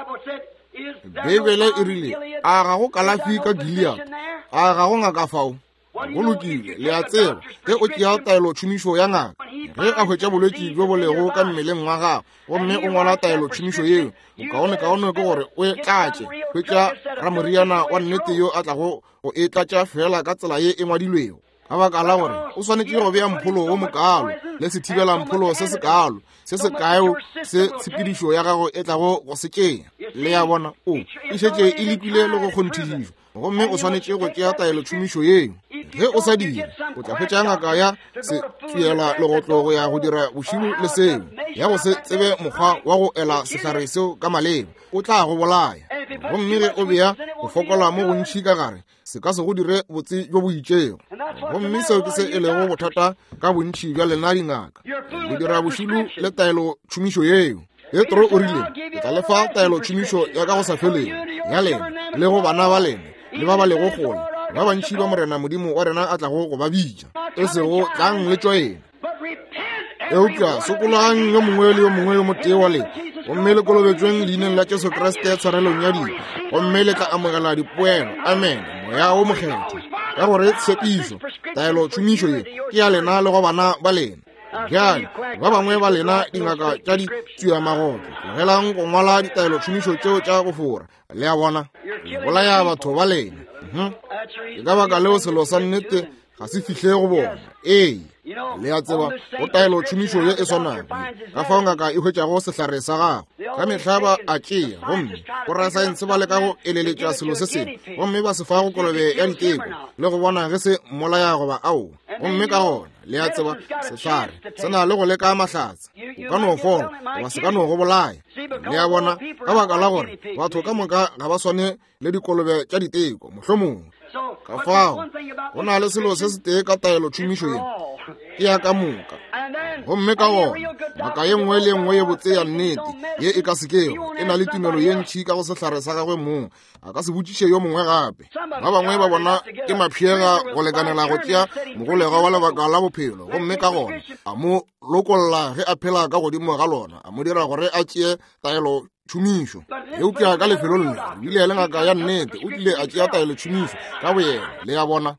Bibele e rile a ga go kalafi ka Gilead a ga go ngaka fao go lokile le a tseba ge o tšea taelo tšhomišo ya ngaka ge a hwetša bolwetši jo bo lego ka mmeleng wa gago gomme o ngwala taelo tšhomišo yeo kaone ke gore o e tlatše hwetša ramoriana wa nnete yo a tlago go e tlatša fela ka tsela ye e ngwadilwego ka baka la gore o swanetše go bea mpholo o mokalo le sethibela mpholo se sekalo se se kaeo se tshepedišo ya gago e tlago go sekeng le ya bona e šetše e lekile le go kgonthišišwa gomme o swanetše go tšea taelo tšhomišo yeo ge o sa dire o tla fetša ngaka ya se tšeela legotlo go ya go dira bošimo le seo ya go se tsebe mokgwa wa go ela sehlare seo ka maleba o tla go bolaya gomme ge o bea go fokola mo gontši ka gare se ka se go dire botse jo bo itšego gomme seo ke se e lego bothata ka bontši bja lena dingaka go dira bošilo le taelo tšhomišo yeo Petro o rile ke tla lefa taelo tšhomišo ya ka go sa felego ya lena le go bana ba lena le ba ba le go gola ba bantši ba morena Modimo wa rena a tlago go ba bija e sego tlang le tšwa ena eupša sokologang yo mongwe le yo mongwe yo motee wa lena gomme le kolobetsweng leineng la Jesu Kriste tshwarelong ya dilo gomme le tla amogela dipoelo amen moya o mokgetho ka gore tshepišo taelo tšhomišo ye ke ya lena le go bana ba lena bjale ba bangwe ba lena dingaka tša di tšea magotlo tlogelang go ngwala ditaelo tšhomišo tšeo tša go fora le a bona le bolaya batho ba lena ke ka baka leo selo sa nnete ga se fihle go bona le a tseba go taelo tšhomišo ye e swaнаgo ka fao ngaka e hwetšago sehlare sa gago ka mehlaba a tšea gomme borasaense ba leka go eleletša selo se sengwe gomme ba se fa go kolobe ya diteko le go bona ge se mmolaya goba ao gomme ka gona le a tseba sehlare se na le go leka mahlatse o ka no fola goba se ka no go bolaya le a bona ka baka la gore batho ka moka ga ba swane le dikolobe tša diteko mohlomongwe ka fao go na le selo se se tee ka taelo tšhomišo ye e ya ka moka gomme ka gona ngaka ye nngwe le nngwe ye botse ya nnete ye e ka sekego e na le tumelo ye ntšhi ka go sehlare sa gagwe mongwe a ka se botšiše yo mongwe gape ba bangwe ba bona ke maphiega go lekanela go tšea mogolega wa lebaka la bophelo gomme ka gona a mo lokolola ge a phela ka godimo ga lona a mo dira gore a tšee taelo tšhomišo eupša ka lefelo le bile le ngaka ya nnete o tlile a tšea taelo tšhomišo ka boyena le ya bona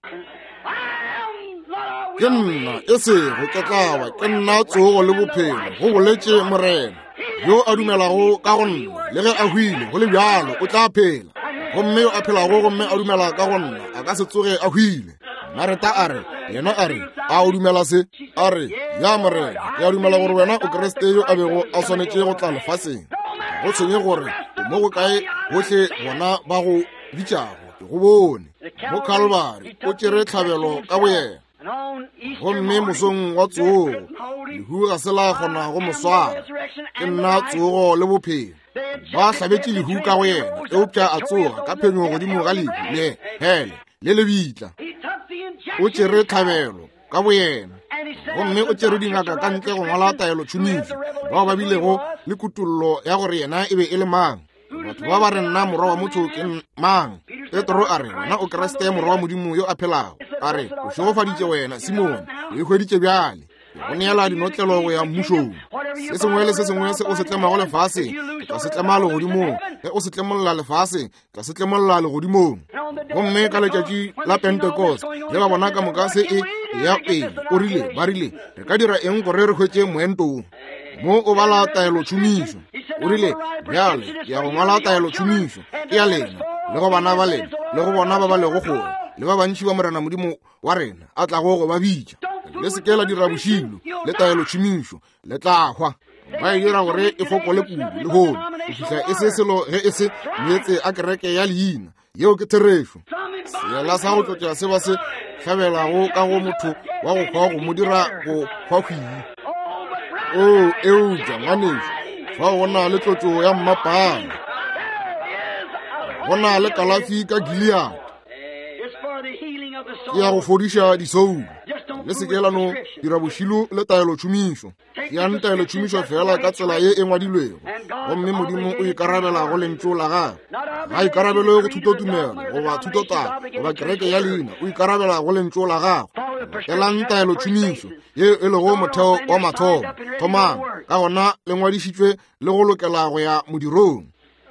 ke nna e sego ke tlaba ke nna tsogo le bophelo go boletše morena yo a dumelago ka go nna le ge a hwile go le bjalo o tla phela gomme yo a phelago gomme a dumela ka go nna a ka se tsoge a hwile Mareta a re yena a re a o dumela se a re ya morena ya dumela gore wena o Kriste yo a bego a swanetše go tla lefaseng go tshwenye gore mo go kae gohle bona ba go bitšago go bone mo Calvary o tšere tlhabelo ka boyena gomme mosong wa tsogo lehu ga se la kgona go moswara ke nna tsogo le bophelo ba hlabetše lehu ka go yena eupša a tsoga ka phenyo godimo ga lehu le hele le lebitla o tšere tlhabelo ka boyena gomme o tšere dingaka ka ntle go ngwala taelo tšhomišo bao ba bilego le kutullo ya gore yena e be e le mang batho ba ba re nna morwa wa motho ke mang Petro a re wena o Kriste morwa wa Modimo yo a phelago a re o šogofaditše wena Simone o e hweditše bjale go neela dinotlelo go ya mmušong se sengwe le se sengwe se o se tlemago lefaseng ka se tlema legodimong ge o se tlemolola lefaseng ka se tlemolola legodimong gomme ka letšatši la Pentecost le ba bona ka moka se e ya pele o rile ba rile re ka dira eng gore re hwetše moentong mo o bala taelo tšhomišo o rile bjale ya go ngwala taelo tšhomišo ke ya lena le go bana ba lena le go bona ba ba le go gola le ba bantši ba morena modimo wa rena a tla go ba bitša le se ke la dira bošilo le taelo tšhomišo le tla hwa ba e dira gore e fokole kudu le hono go fitlha e se selo ge e se meetse a kereke ya leina yeo ke therešo seela sa go tlotša se ba se tlhabelago ka go motho wa go kgwa go mo dira go kgwakgwii o eutša ngwanešo fa go na le tlotšo ya mmapana go na le kalafi ka Gilead ke ya go fodiša disoulu le sekelano dira bošilo le taelo tšhomišo ya ntaelo tšhomišo fela ka tsela ye e ngwadilwego gomme modimo o ikarabela go lentšo la gagwe ga ikarabele go thutotumelo goba thutotaba goba kereke ya leina o ikarabela go lentšo la gagwe ela ntaelo tšhomišo ye e lego motheo wa mathomo thomang ka gona le ngwadišitšwe le go lokela go ya modirong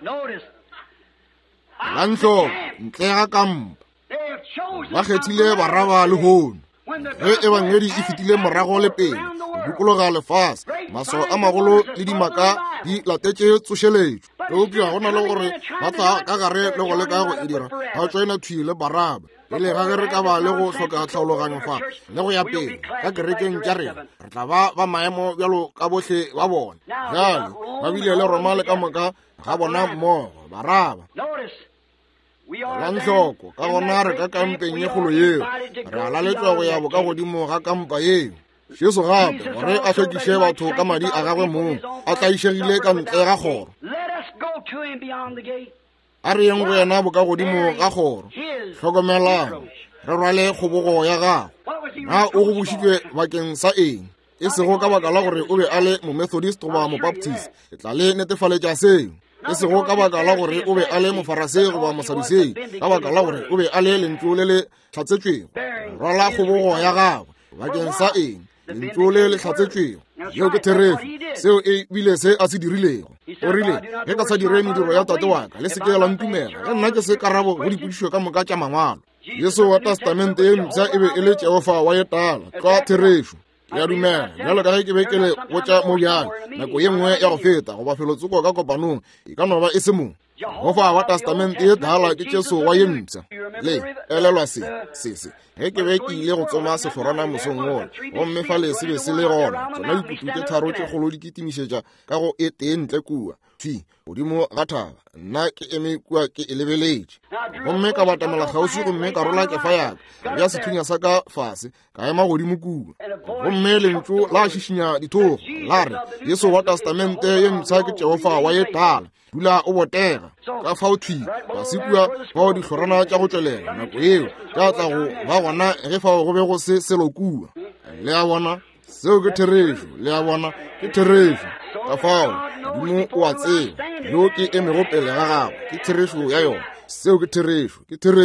la ntlho ntle ga kampa ba kgethile Baraba le hono ge ebangedi e fetile morago le pele go dukologa lefase maso a magolo le dimaka di latetše tsošeletšo eupša go na le gore ba tla ka gare le go leka go e dira ga tšwaena thwi le Baraba pele ga ge re ka ba le go hloka tlhaologanyo fa le go ya pele ka kerekeng tša rena re tla ba maemo bjalo ka bohle ba bona jale ba bile le Roma le ka moka ga bona mmogo Baraba la ntlhoko ka gona re ka kampeng ye kgolo yeo re alaletswa go ya boka godimo ga kampa yeo Jesu gape gore a hlwekiše batho ka madi a gagwe moo a tlaišegile ka ntle ga kgoro a re yeng go yena boka godimo ga kgoro hlokomelang re rwale kgobogo ya gago na o go bušitšwe bakeng sa eng e sego ka baka la gore o be a le mo-Methodist goba mo-Baptist e tla le netefaletša seo e sego ka baka la gore o be a le mofarasei goba mosadusei ka baka la gore o be a le lentšu le le tlhatsetšwego rwala kgobogo ya gagwe bakeng sa eng lentšu le le tlhatsetšwego yeo ke therefu seo e bile se a se dirilego o rile ge ka sa dire mediro ya tate wa ka le seke la ntumela ge nna ke se karabo go dipodišo ka moka tša mangwalo Yesu wa testamente ye mpša e be e le Jehova wa ye tala ka therefu ya dumela bjalo ka ge ke be ke le botša mo bjalo nako ye nngwe ya go feta goba felotsoko ka kopanong e ka no ba e se mong Jehova wa testamente ye tala ke Jesu wa ye mpša le elelwa se ge ke be ke ile go tsoma sehlorana mosong wona gomme fa le se be se le gona tsona dikutu tše tharo tše kgolo di kitimišetša ka go e tee ntle kua thwi godimo ga thaba nna ke eme kua ke e lebeletše gomme ka batamela kgauswi gomme ka rola kefa yaka bja sethunya sa ka fase ka ema godimo kua gomme lentšu la šišinya dithogo la re Yesu wa testamente ye mpša ke Jehova wa ye tala dula o botega ka fao thwi ba se kua bao dihlorana tša go tšwelela nako eo tša tla go ba gona ge fao go be go se selo kua le a bona seo ke therešo le a bona ke therešo ka fao modimo o a tseba yo ke emego pele ga gago ke therešo ya yona seo ke therešo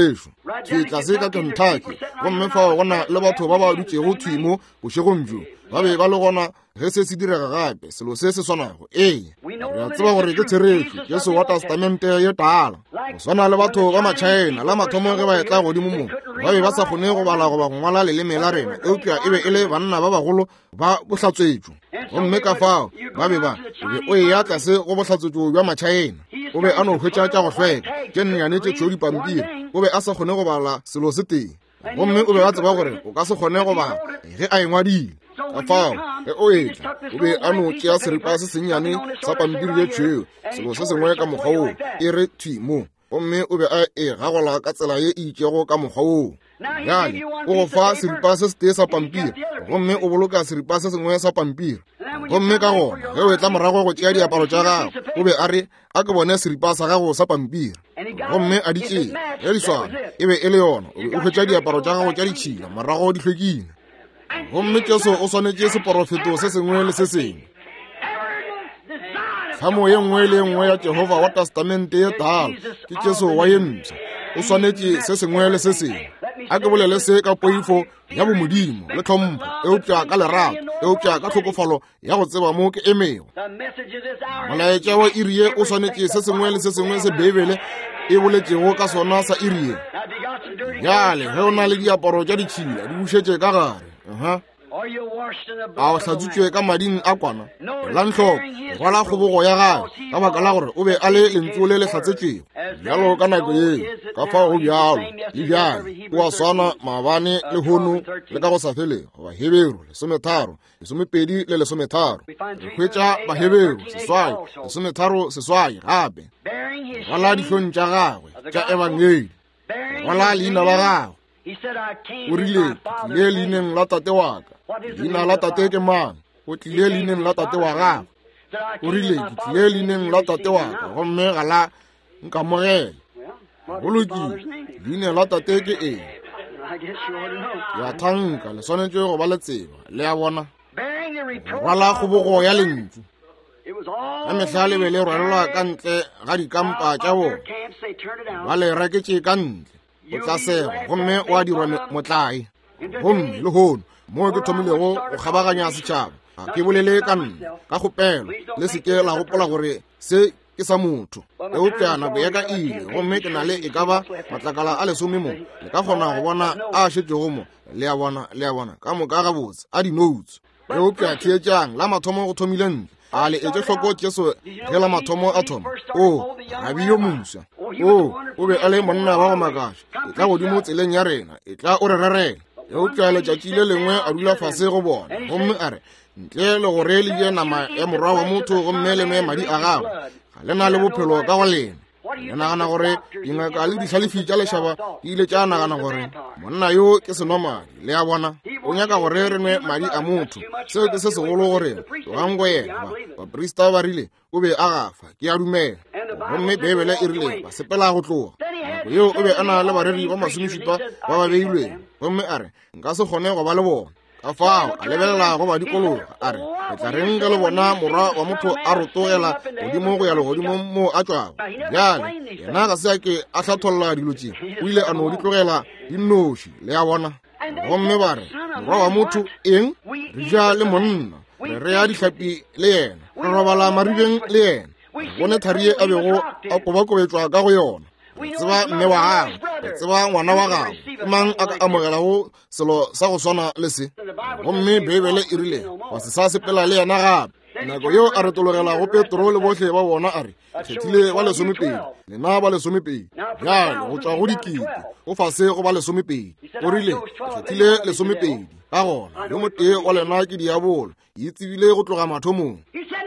thwi tlase ka Kentucky gomme fao gona le batho ba ba dutšego thwi mo bošegong bjo ba be ba le gona ge se se direga gape selo se se swanago re a tseba gore ke therešo Jesu wa testamente ye tala go swana le batho ba ma-China la mathomo ge ba etla godimo mo ba be ba sa kgone go bala goba go ngwala leleme la rena eupša e be e le banna ba bagolo ba bohlatswetšo gomme ka fao ba be o be o eya tlase go bohlatswetšo bja ma-China o be a no hwetša tša go hlweka tše nnyane tše tšeo dipampiri o be a sa kgone go bala selo se teng gomme o be a tseba gore o ka se kgone go bala ge a engwadile ka fao ge o etla o be a no tšea seripa se sennyane sa pampiri ye tšheo selo se sengwe ka mokgwa woo e re thwi mo gomme o be a e gagola ka tsela ye e itšego ka mokgwa woo bjale o go fa seripa se se tee sa pampiri gomme o boloka seripa se sengwe sa pampiri gomme ka gona ge o etla morago go tšea diaparo tša gago o be a re a ke bone seripa sa gago sa pampiri gomme a di tšea ge diswana e be e le yona o be o hwetša diaparo tša gago tša ditšhila morago di hlwekile gomme Jesu o swanetše seporofeto se sengwe le se sengwe tlhamo ye nngwe le nngwe ya Jehova wa testamente ye tala ke Jesu wa ye mpša o swanetše se sengwe le se sengwe a ke bolele se ka poifo ya bomodimo le tlhompho eupša ka lerato eupša ka tlhokofalo ya go tseba mo ke emego molaetša wa iri ye o swanetše se sengwe le se sengwe se Bibele e boletšego ka sona sa iri ye bjale ge o na le diaparo tša ditšhila di bušetše ka gare a o hlatsitswe ka mading a kwana la ntlhoko rwala kgobogo ya gae ka baka la gore o be a le lentso le le hlatsetswego bjalo ka nako ye ka fa go bjalo le bjale o a swana maabane le hono le ka go sa felego Bahebero 13 12 le 13 re hwetša Bahebero 13 seswai gape rwala dihlong tša gagwe tša evangeli rwala leina la gagwe o rile tlile leineng la tate wa ka leina la tate ke mang o tlile leineng la tate wa gagwe o rile ke tlile leineng la tate wa ka gomme ga la nkamogela bolokile leina la tate ke eng ya thanka le swanetše go ba le tseba le ya bona rwala kgobogo ya lentšu ka mehla le be le rwalelwa ka ntle ga dikampa tša bona ba le reketše ka ntle o tla sega gomme o a dirwa motlae gomme le hono mo ke thomilego go kgabaganya setšhaba ga ke bolele ka nna ka kgopelo le seke la gopola gore se ke sa motho e opša nako ya ka ile gomme ke na le e ka ba matlakala a 10 mo le ka kgona go bona a šetšego mo le a bona ka moka gabotse a di-notes e opša theetšang la mathomo go thomile ntle a le etse hloko tšeso ge la mathomo a thoma o gabi yo moswa o be a le monna ba go makaša e tla godimo tseleng ya rena e tla o re rerela e opša letšatši le lengwe a dula fase go bona gomme a re ntle le gore le je nama ya morwa wa motho gomme le nwe madi a gagwe ga le na le bophelo ka go lena le nagana gore dingaka le dihlalefi tša lešhaba di ile tša nagana gore monna yo ke senomadi le ya bona o nyaka gore re nwe madi a motho seo ke se segolo gore togango yena baprista ba rile o be a gafa ke a dumela gomme bebele e rile ba sepela go tloga nako yeo o be a na le bareri ba masomesupa ba ba beilweng gomme a re nka se kgone go ba le bona ka fao a lebelela go ba dikologa a re le tla reng ka le bona morwa wa motho a rotogela godimo go ya legodimo mo a tšwago bjale yena ga se a ke a hlatholola dilo tše o ile a no di tlogela dinnoši le ya bona gomme ba re morwa wa motho eng re ja le monna re rea dihlapi le yena re robala maribeng le yena bone tharie a bego a kobakobetšwa ka go yona re tseba mme wa gago re tseba ngwana wa gago ke mang a ka amogelago selo sa go swana le se gomme bebele e rile wa se sa sepela le yena gape nako yo a retologela go Petro le botlhe ba bona a re kgethile ba 12 lena ba 12 bjale go tšwa go dikete go fase go ba 12 o rile kgethile 12 ka gona yo motee wa lena ke diabolo e tsebile go tloga mathomong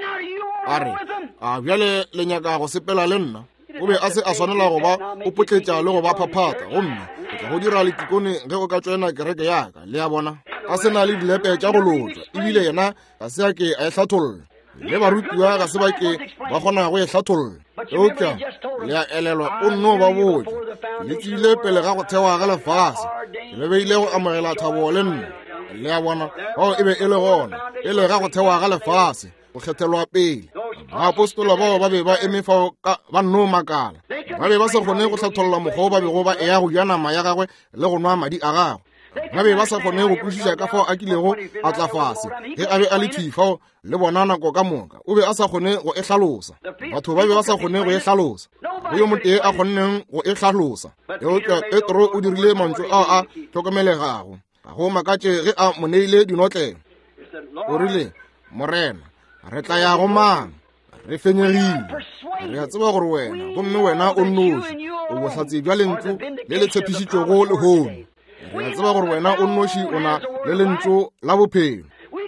a re a bjale le nyaka go sepela le nna o be a se a swanela go ba o potletša le go ba phaphata gomme o tla go dira letikone ge o ka tšwena kereke yaka le ya bona a se na le dilepe tša go lotšwa ebile yena ga se a ke a e hlatholola le barutiwa ga se ba ke ba kgona go e hlatholola eupša le a elelwa o nno ba botša le tsile pele ga go thewa ga lefase le beile go amogela thabo le nna le ya bona bao e be e le gona e le ga go thewa ga lefase go kgethelwa pele baapostola bao ba be ba eme fao ba nno makala ba be ba se kgone go hlatholola mokgwa o ba bego ba eya go ja nama ya gagwe le go nwa madi a gagwe ba be ba sa kgone go kwešiša ka fao a kilego a tla fase ge a be a le thifao le bona nako ka moka o be a sa kgone go e hlalosa batho ba be ba sa kgone go e hlalosa go yo motee a kgonneng go e hlalosa eupša Petro o dirile mantšu ao a tlhokomelegago ga go makatše ge a mo neile dinotlelo o rile morena re tla ya go mang re fenyegile re a tseba gore wena gomme wena o nnoši o bohlatse bja lentšu le le tshepišitšwego le hono re a tseba gore wena o nnoši o na le lentšu la bophelo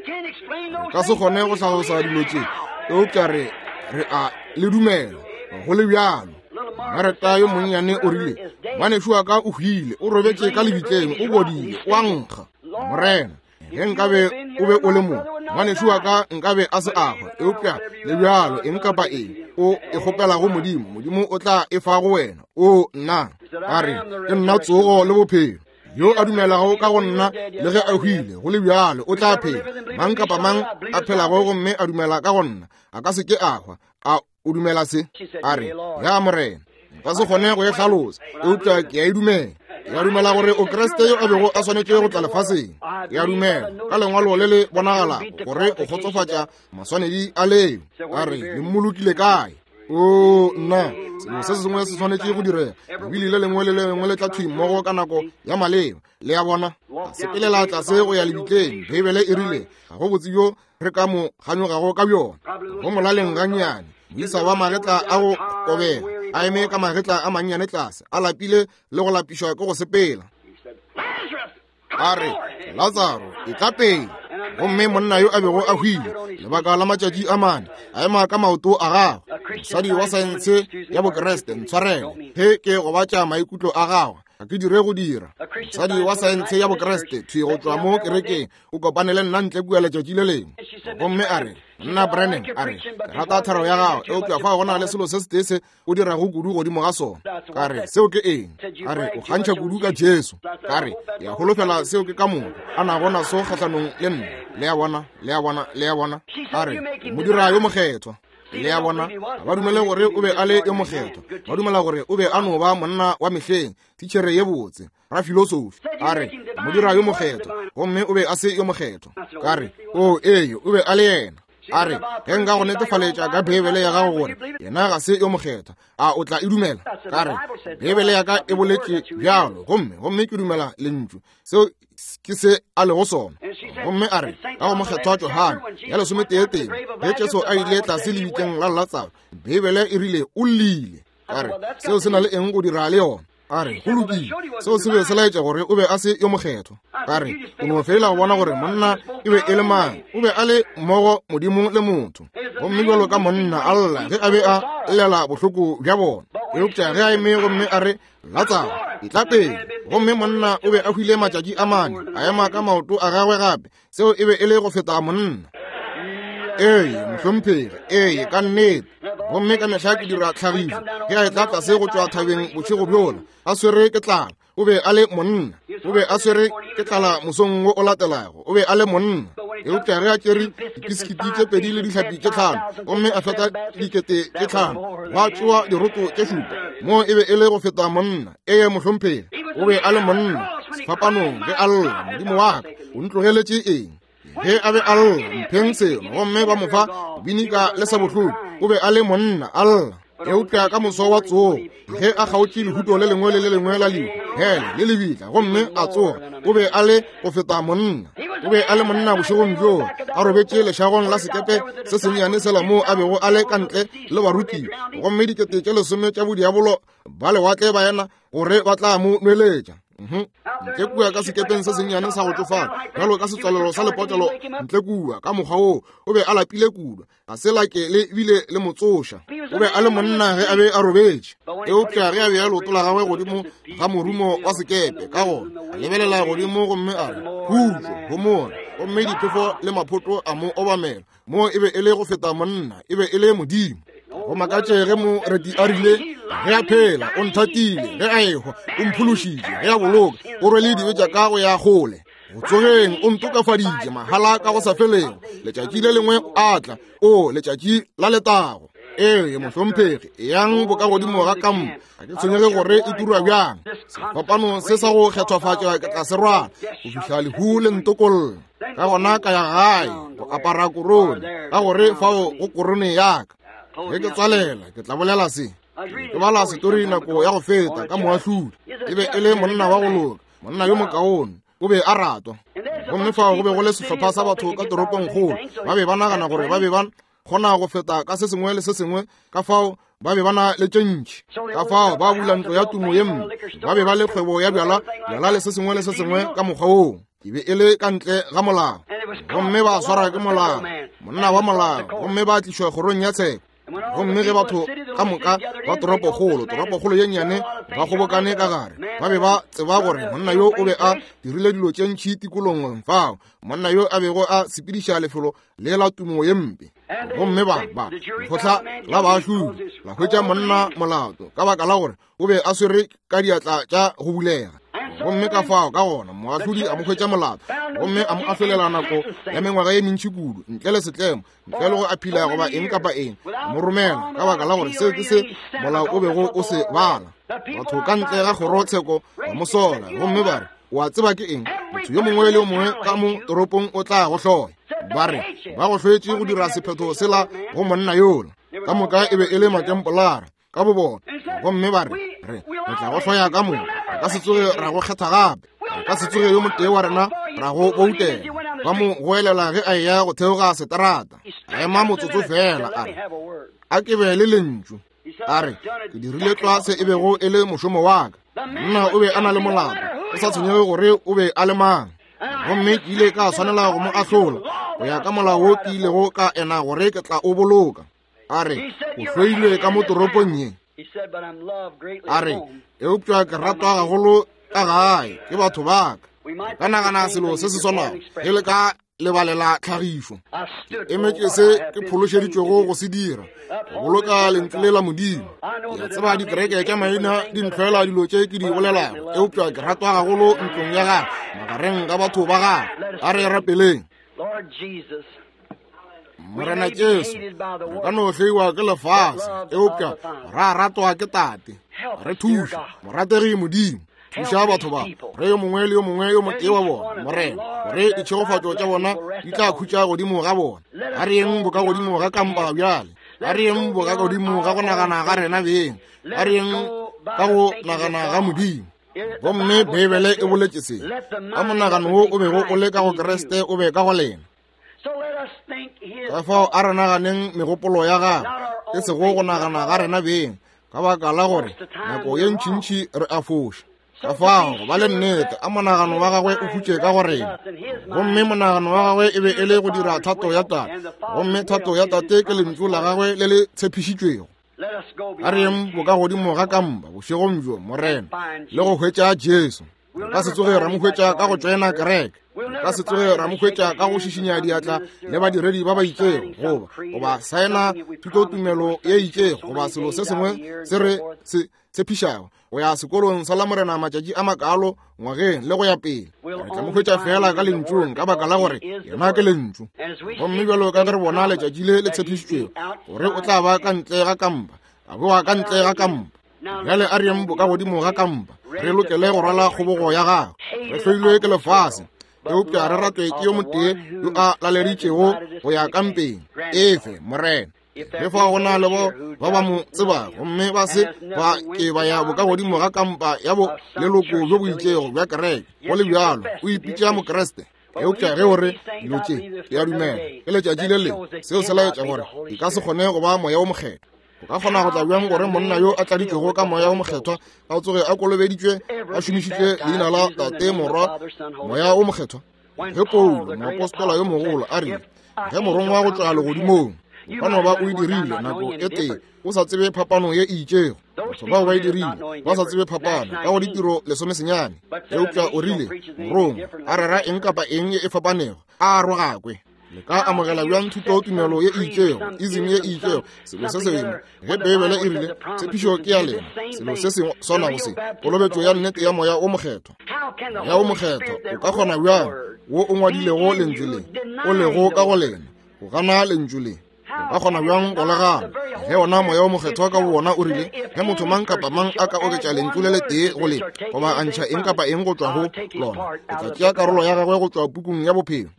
re ka se kgone go hlalosa dilo tše eupša re a le dumela go le bjalo mareta yo monnyane o rile ngwanešo wa ka o hwile o robetše ka lebitleng o bodile o a nkga morena ge nkabe o be o le mo ngwanešo wa ka nkabe a se agwa eupša le bjalo eng kapa eng o e kgopela go modimo o tla e fa go wena o nna a re ke nna tsogo le bophelo yo a dumelago ka go nna le ge a hwile go le bjalo o tla phela mang kapa mang a phelago gomme a dumela ka go nna a ka se ke agwa a o dumela se a re ya morena ka se kgone go e hlalosa eupša ke a e dumela ya dumela gore o Kriste yo a bego a swanetše go tla lefaseng ya dumela ka lengwalo le le bonagalago gore o kgotsofatša maswanedi a leo a re le mmolokile kae o nna selo se sengwe se tshwanetse go direga ebile le lengwe le lengwe le tla thwimmogo ka nako ya maleba le ya bona a sepelela tlase go ya lebitleng Bibele e rile ga go botse yo re ka mo ganyogago ka bjona go molaleng gannyane moisa wa magetla a go kobela a eme ka magetla a mannyane tlase a lapile le go lapišwa ke go sepela a re Lazaro e tla pele gomme monna yo a bego a hwile lebaka la matšatši a mane a ema ka maoto a gago mosadi wa saense ya bokeresete ntshwarele he ke go batša maikutlo a gago ga ke dire go dira mosadi wa saense ya bokeresete thwe go tšwa mo kerekeng o kopane le nna ntle kua letšatši le lengwe gomme a re nna Brennan a re ke rata tharo ya gago e o tloa fa go na le selo se se tee o dirago kudu godimo ga sona ka re seo ke eng a re o kgantšha kudu ka Jesu ka re ya holofela seo ke ka motho a na bona so kgatlhanong le nna le ya bona a re mo dira yo mokgethwa le ya bona ba dumela gore o be a le yo mokgethwa ba dumela gore o be a no ba monna wa mehleng titšhere ye botse ra filosofi a re mo dira yo mokgethwa gomme o be a se yo mokgethwa ka re o eyo o be a le yena a re ge nka go netefaletša ka Bibele ya gago gore yena ga se yo mokgethwa a o tla e dumela ka re Bibele ya ka e boletše bjalo gomme ke dumela lentšu seo ke se a lego sona gomme a re ka go mokgethwa wa Johana ya 11 ge Jesu a ile tlase lebitleng la Lazaro Bibele e rile o llile ka re seo se na le eng go dira le yona a re go lokile seo se be se laetša gore o be a se yo mokgethwa ka re o no felela go bona gore monna e be e le mang o be a le mmogo modimo le motho gomme bjalo ka monna a lla ge a be a llela bohloko bja bona eupša ge a eme gomme a re Lazaro e tla pele gomme monna o be a hwile matšatši a mane a ema ka maoto a gagwe gape seo e be e le go feta monna mohlomphegi ka nnete gomme ka mehla ke dira tlhagiso ge a e tla tlase go tšwa thabeng botšhego bjola a swere ke tlala o be a le monna o be a swere ke tlala mosong wo o latelago o be a le monna eupša ge a tšere dipiskiti tše pedi le dihlapi tše tlhano gomme a feta dikete tše tlhano wa tšoa diroto tše šupa mo e be e le go feta monna mohlomphegi o be a le monna sefapanong ge a lla modimo wa ka o ntlogeletše eng ge a be a lla mpheng seno gomme ba mo fa binika le sa bohloko o be a le monna a lla eupša ka moso wa tsoo ge a kgaotše lehuto le lengwe le le lengwe la liu hele le lebitla gomme a tsoga o be a le go feta monna o be a le monna bošegong bjo a robetše lešagong la sekepe se sennyane sela moo a bego a le kantle le baruti gomme dikete tše 10 tša bodiabolo ba lewatle ba yena gore ba tla mo nweletša ntle kua ka sekepeng se sennyane sa go tsofala jalo ka setswalelo sa lepotlelo ntle kua ka mokgwa oo o be a lapile kudu ga se lake le ebile le motsoša o be a le monna ge a be a robetše eupša ge a be a leoto la gagwe godimo ga morumo wa sekepe ka gona a lebelela godimo gomme a re hutso go mona gomme diphefo le maphoto a mo obamela mo e be e le go feta monna e be e le modimo go makatše ge moreti a rile ge a phela o nthatile ge a ekgwa o mphološitše ge a boloka o rwele dibe tša ka go ya kgole go tsogeng o ntokafaditše mahala ka go sa felego letšatši le lengwe a tla letšatši la letago mohlomphegi yang bo ka godimo ga kampa ga ke tshwenyege gore e turwa bjang sefapano se sa go kgethwafatša ke tla se rwala go fihla lehu le ntokolola ka gona ka ya gae go apara korone ka gore fao go korone yaka ge ke tswalela ke tla bolela se ke bala setori nako ya go feta ka moahlodi e be e le monna wa go loka monna yo mokaone o be a ratwa gomme fao go be go le sehlopha sa batho ka toropong kgolo ba be ba nagana gore ba be ba kgona go feta ka se sengwe le se sengwe ka fao ba be ba na le tše ntšhi ka fao ba bula ntlo ya tumo ye mme ba be ba le kgwebo ya bjala le se sengwe ka mokgwa oo e be e le ka ntle ga molao gomme ba swara ke molao monna wa molao gomme ba tlišwa kgorong ya tsheko gomme ge batho ka moka ba toropokgolo ye nnyane ba kgobokane ka gare ba be ba tseba gore monna yo o be a dirile dilo tše ntšhi tikolong fao monna yo a bego a sepediša lefelo le la tumo ye mpe gomme ba lekgotla la baahlodi la hwetša monna molato ka baka la gore o be a swere ka diatla tša go bulega gomme ka fao ka gona moahlodi a mo hwetša molato gomme a mo afelela nako ya mengwaga ye mentši kudu ntle le setlemo ntle le go aphila goba eng kapa eng a mo romela ka baka la gore seo ke se molao o bego o se bala batho ka ntle ga kgorotsheko ba mo sola gomme ba re wa tseba ke eng motho yo mongwe le yo mongwe ka mo toropong o tla go hloya ba re ba go hlwetše go dira sephetho sela go monna yola ka moka e be e le matempolara ka bobona gomme ba re tla go hloya ka moka ka se tsoge ra go kgetha gape ka se tsoge yo motee wa rena ra go boutela ba mo goelela ge a ya go theoga seterata a ema motsotso fela a re a ke be le lentšu a re ke dirile tlase e bego e le mošomo wa ka nna o be a na le molato o sa tshwenyege gore o be a le mang gomme ke ile ka tshwanela go mo ahlola go ya ka molao o ke ilego ka ena gore ke tla o boloka a re o hloilwe ka mo toropong ye a re eupša ke ratwa gagolo ka gae ke batho ba ka nagana selo se se swanang e le ka lebalela tlhagišo emetše se ke phološeditšwego go se dira go boloka lentswe le la modimo ya tseba dikereke tša maina di ntlhoela dilo tše ke di bolelago eupša ke ratwa gagolo ntlong ya gage magareng ka batho ba gage a re rapeleng morena Jesu re ka no hlaiwa ke lefase eupša ra ratwa ke tate re thuša morategi modimo thuša batho ba re yo mongwe le yo mongwe yo motee wa bona morena gore ditšhegofatšo tša bona di tla khutša godimo ga bona a re eng boka godimo ga kampa bjale a re eng boka godimo ga go nagana ga rena beng a re eng ka go nagana ga modimo gomme bebele e boletše se ka monagano wo o bego o le ka go keresete o be ka go lena ka fao a re naganeng megopolo ya gage e sego go nagana ga rena beng ka baka la gore nako ye ntšintši re a foša ka fao ba le nnete a monagano wa gagwe o khutše ka gorena gomme monagano wa gagwe e be e le go dira thato ya tate gomme thato ya tate ke lentšu la gagwe le le tshepišitšwego a re eng boka godimo ga kampa bošegong bjo morena le go hwetša Jesu ka se tsoge ra mo hwetša ka go tsena kereke ka se tsoge ra mo hwetša ka go šišinya diatla le badiredi ba ba itšego goba saena thutotumelo ye itšego goba selo se sengwe se re se tshepišago go ya sekolong sa la morena matšatši a makalo ngwageng le go ya pele re tla mo hwetša fela ka lentšong ka baka la gore yena ke lentšu gomme bjalo ka ge re bona letšatši le le tshepišitšwego gore o tla ba ka ntle ga kampa a boa ka ntle ga kampa bjale a reng boka godimo ga kampa re lokele go rwala kgobogo ya gagwe re hloilwe ke lefase eupša re ratwe ke yo motee yo a laleditšego go ya kampeng efe morena le fa go na le ba ba mo tseba gomme ba se ba ke ba ya boka godimo ga kampa ya bo leloko jo boitšego bja kereke go le bjalo o ipitša mokeresete eupša ge gore dilo tše ya dumela ke letšatši le le seo se laetša gore e ka se kgone go ba moya o mokgethwa o ka kgona go tla bjang gore monna yo a tladitšego ka moya o mokgethwa a tsoge a kolobeditšwe a šomišitše leina la tate morwa moya o mokgethwa ge Paulo moapostola yo mogolo a rile ge morongwa wa go tšwa legodimong ba no ba o e dirile nako e tee o sa tsebe phapano ye e itšego batho bao ba e dirile ba sa tsebe phapano ka go ditiro lesomesenyane eupša o rile morong a rera eng kapa eng ye e fapanego a rogakwe le ka amogela bjang thuto tumelo ye e itšego izing ye e itšego selo se sengwe ge bebele e rile tshepišo ke ya lena selo se se swana go se kolobetšo ya nnete ya moya o mokgethwa moya o mokgethwa o ka kgona bjang wo o ngwadilego lentswe le o lego ka go lena go gana lentšu le o ka kgona bjang go legana ge ona moya o mokgethwa ka bona o rile ge motho mang kapa mang a ka oketša lentšu le le tee go lena goba a ntšha eng kapa eng go tšwa go lona o tla tšea karolo ya gagwe go tšwa pukung ya bophelo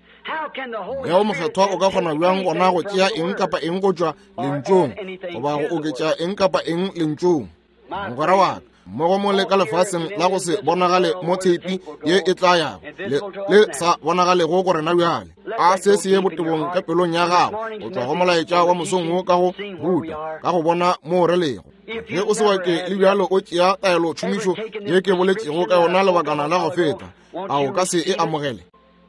moya o mokgethwa o ka kgona bjang gona go tšea eng kapa eng go tšwa lentšong goba go oketša eng kapa eng lentšong mogwera wa ka mmogo mo le ka lefaseng la go se bonagale mo tshepi ye e tla yago le sa bonagalego go rena bjale a se se ye botebong ka pelong ya gago go tšwa go molaetša wa mosong wo ka go ruta ka go bona mo o relego ge o sebake le bjalo o tšea taelo tšhomišo ye ke boletšego ka yona lebakana la go feta a o ka se e amogele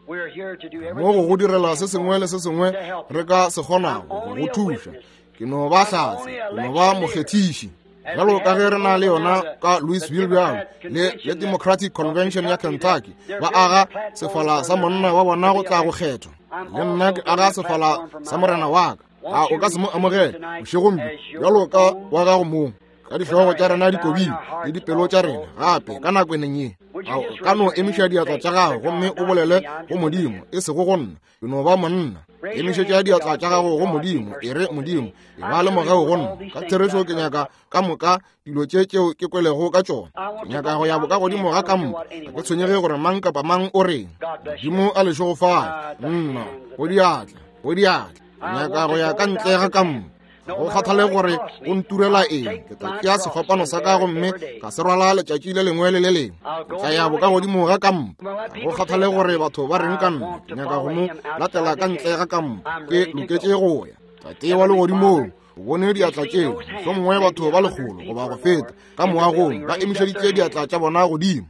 mo go go direla se sengwe le se sengwe re ka se kgonago go thuša ke no ba hlatse ke no ba mokgethiši jalo ka ge re na le yona ka Louisville bjalo le Democratic Convention ya Kentucky ba aga sefala sa monna wa bona go tla go kgethwa le nna ke aga sefala sa morena wa ka a o ka se mo amogele bošegombi jalo ka wa gago mong ka dihlogo tša rena dikobile le dipelo tša rena gape ka nako eneng ye ka no emiša diatla tša gago gomme o bolele go modimo e sego go nna e no ba monna emišetša diatla tša gago go modimo e re modimo e ba le mogao go nna ka thereso ke nyaka ka moka dilo tšeo ke kwelego ka tšona ke nyaka go ya boka godimo ga kampa ga ke tshwenyege gore mang kapa mang o reng modimo a lešogo fale nna go diatla ke nyaka go ya ka ntle ga kampa go kgathale gore go nturela eng ke tla ke segopano sa ka go mme ka se rwala letšatši le lengwe le le lengwe tla ya bo ka godimo ga kampa go kgathale gore batho ba reng ka nna ke nyaka go mo latela ka ntle ga kampa ke loketse go ya tla tewa le godimong o bone diatla tseo somongwe batho ba legolo go ba go feta ka moagong ba emišeditse diatla tša bona godimo.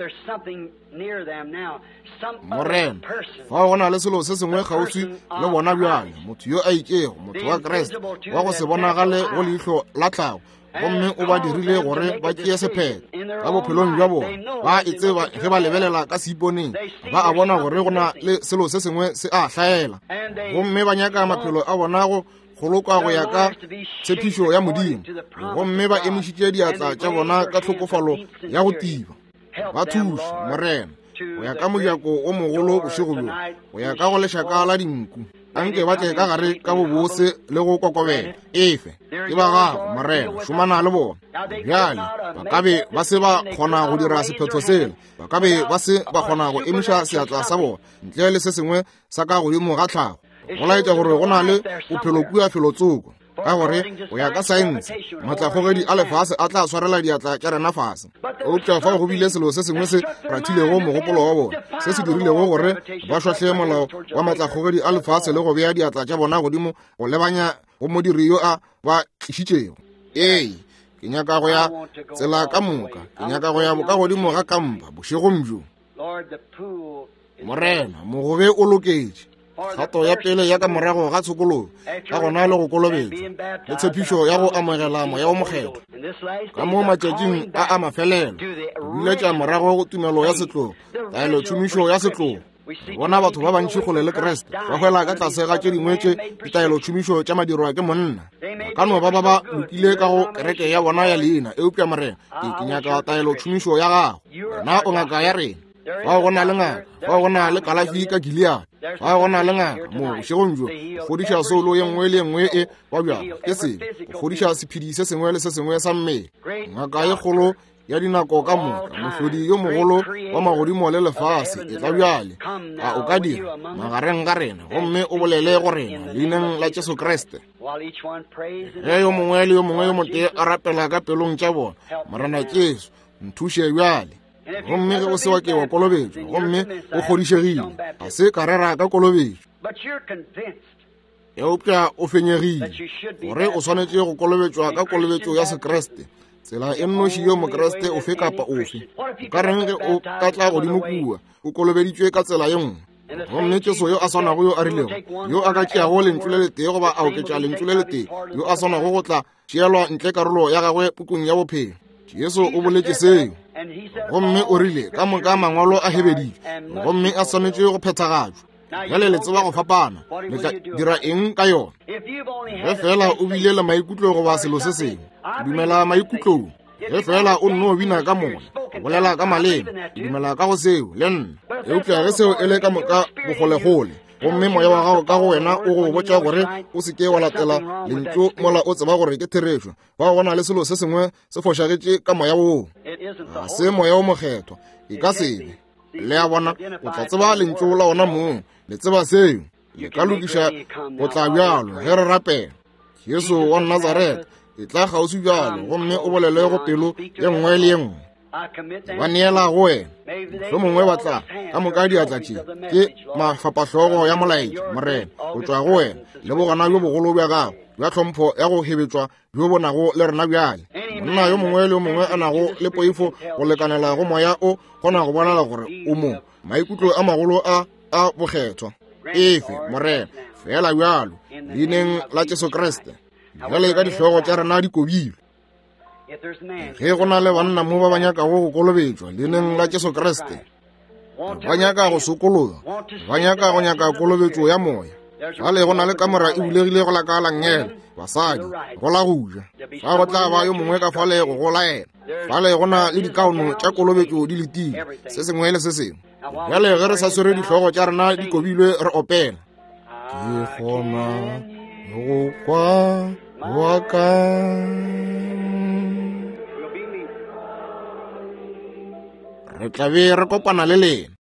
Morena fa go na le selo se sengwe kgauswi le bona bjale motho yo a ikego motho wa Kreste wa go se bonagale go leitlho la tlhago gomme o ba dirile gore ba tšee sephetho ka bophelong bja bona ba itseba ge ba lebelela ka seiponeng ba a bona gore go na le selo se sengwe se a hlaela gomme ba nyaka maphelo a bona go golokwa go ya ka tshepišo ya Modimo gomme ba emišitše diatla tša bona ka tlhokofalo ya go tiba ba thuše Morena go ya ka mojako o mogolo bošego bjo go ya ka go lešaka la dinku anke ba tle ka gare ka bobose le go kokobela efe ke ba gago Morena šomana le bona bjale ba ka be ba se ba kgona go dira sephetho sela ba ka be ba se ba kgona go emiša seatla sa bona ntle le se sengwe sa ka godimo ga tlhago go laetša gore go na le bophelo kua felotsoko ka gore go ya ka saense matlakgogedi a lefase a tla swarela diatla tša rena fase eupša fa go bile selo se sengwe se rathilego mogopolo wa bona se se dirilego gore ba šwahle molao wa matlakgogedi a lefase le go bea diatla tša bona godimo go lebanya go modiri yo a ba tlišitšego ee ke nyaka go ya tsela ka moka ke nyaka go ya ka godimo ga kampa bošegong bjo Morena mogobe o loketše kgato ya pele ya ka morago ga tshokolo ka gona le go kolobetša le tshepišo ya go amogela moya o mokgetho ka mo matšatšing a mafelelo biletša morago go tumelo ya setlogo taelo tšhomišo ya setlogo bona batho ba bantši kgole le Kreste ba hwela ka tlase ga tše dingwe tše ditaelo tšhomišo tša madirwa ke monna ka no ba lokile ka go kereke ya bona ya leina eupša Morena ke nyaka taelo tšhomišo ya gago na o ngaka ya rena fa go na le ngaka fa go na le kalafi ka Gilead fa go na le ngaka mo bošegong bjo go godiša solo ye nngwe le nngwe e wa bjalo ke sebe go godiša sephedi se sengwe le se sengwe sa mmele ngaka ye kgolo ya dinako ka moka mohlodi yo mogolo wa magodimo le lefase e tla bjale a o ka dira magareng ga rena gomme o bolele go rena leineng la Jesu Kriste ge yo mongwe le yo mongwe yo mote a rapela ka pelong tša bona Morena Jesu nthuše bjale gomme ge o se wa ke wa kolobetšwa gomme o kgodišegile ga se ka rera ka kolobetšwa eupša o fenyegile gore o swanetše go kolobetšwa ka kolobetšo ya sekreste tsela e nnoši yo mokreste ofe kapa ofe o ka reng ge o ka tla godimo kua o kolobeditšwe ka tsela ye nngwe gomme Jesu yo a swanago yo a rilego yo a ka tšeago lentšu le letee goba a oketša lentšu le letee yo a swanago go tla tšeelwa ntle karolo ya gagwe pukung ya bophelo Jesu o boletše seo gomme o rile ka moka mangwalo a hebeditše gomme a swanetše go phethagatšwa bjale le tseba go fapana le tla dira eng ka yona ge fela o bile le maikutlo goba selo se sengwe dumela maikutlong ge fela o nne o bina ka mona o bolela ka maleme o dumela ka go seo le nna eupša ge seo e le ka moka bogolegole gomme moya wa gago ka go wena o go botša gore o seke wa latela lentšu mola o tseba gore ke therešo fa go na le selo se sengwe se fošagetše ka moya woo ga se moya o mokgethwa e ka sebe le a bona o tla tseba lentšu la ona moo le tseba seo le ka lokiša go tla bjalo ge re rapela Jesu wa Nazareta e tla kgauswi bjalo gomme o bolele go pelo ye nngwe le ye nngwe ba neela go wena mohlho mongwe ba tla ka moka diatla tše ke mafapahlogo ya molaetša Morena go tšwa go wena le bogona bjo bogolo bja gago bja tlhompho ya go hebetšwa bjo bonago le rena bjale monna yo mongwe le yo mongwe a nago le poifo go lekanela go moya o kgona go bonala gore o mo maikutlo a magolo a bokgethwa efe Morena fela bjalo leineng la Jesu Kriste bjale ka dihlogo tša rena di kobile ge go na le banna mo ba ba nyakago go kolobetšwa leineng la Jesu Kriste ba nyaka go sokologa ba nyaka go nyaka kolobetšo ya moya gale go na le kamera e bulegile go la ka langela basadi go la goja fa go tla ba yo mongwe ka fale go go laela fale go na le dikaono tša kolobetšo di letile se sengwe le se sengwe bjale ge re sa swere dihlogo tša rena di kobilwe re opela ke kgona go kwa wa ka re tla be re kopana le lena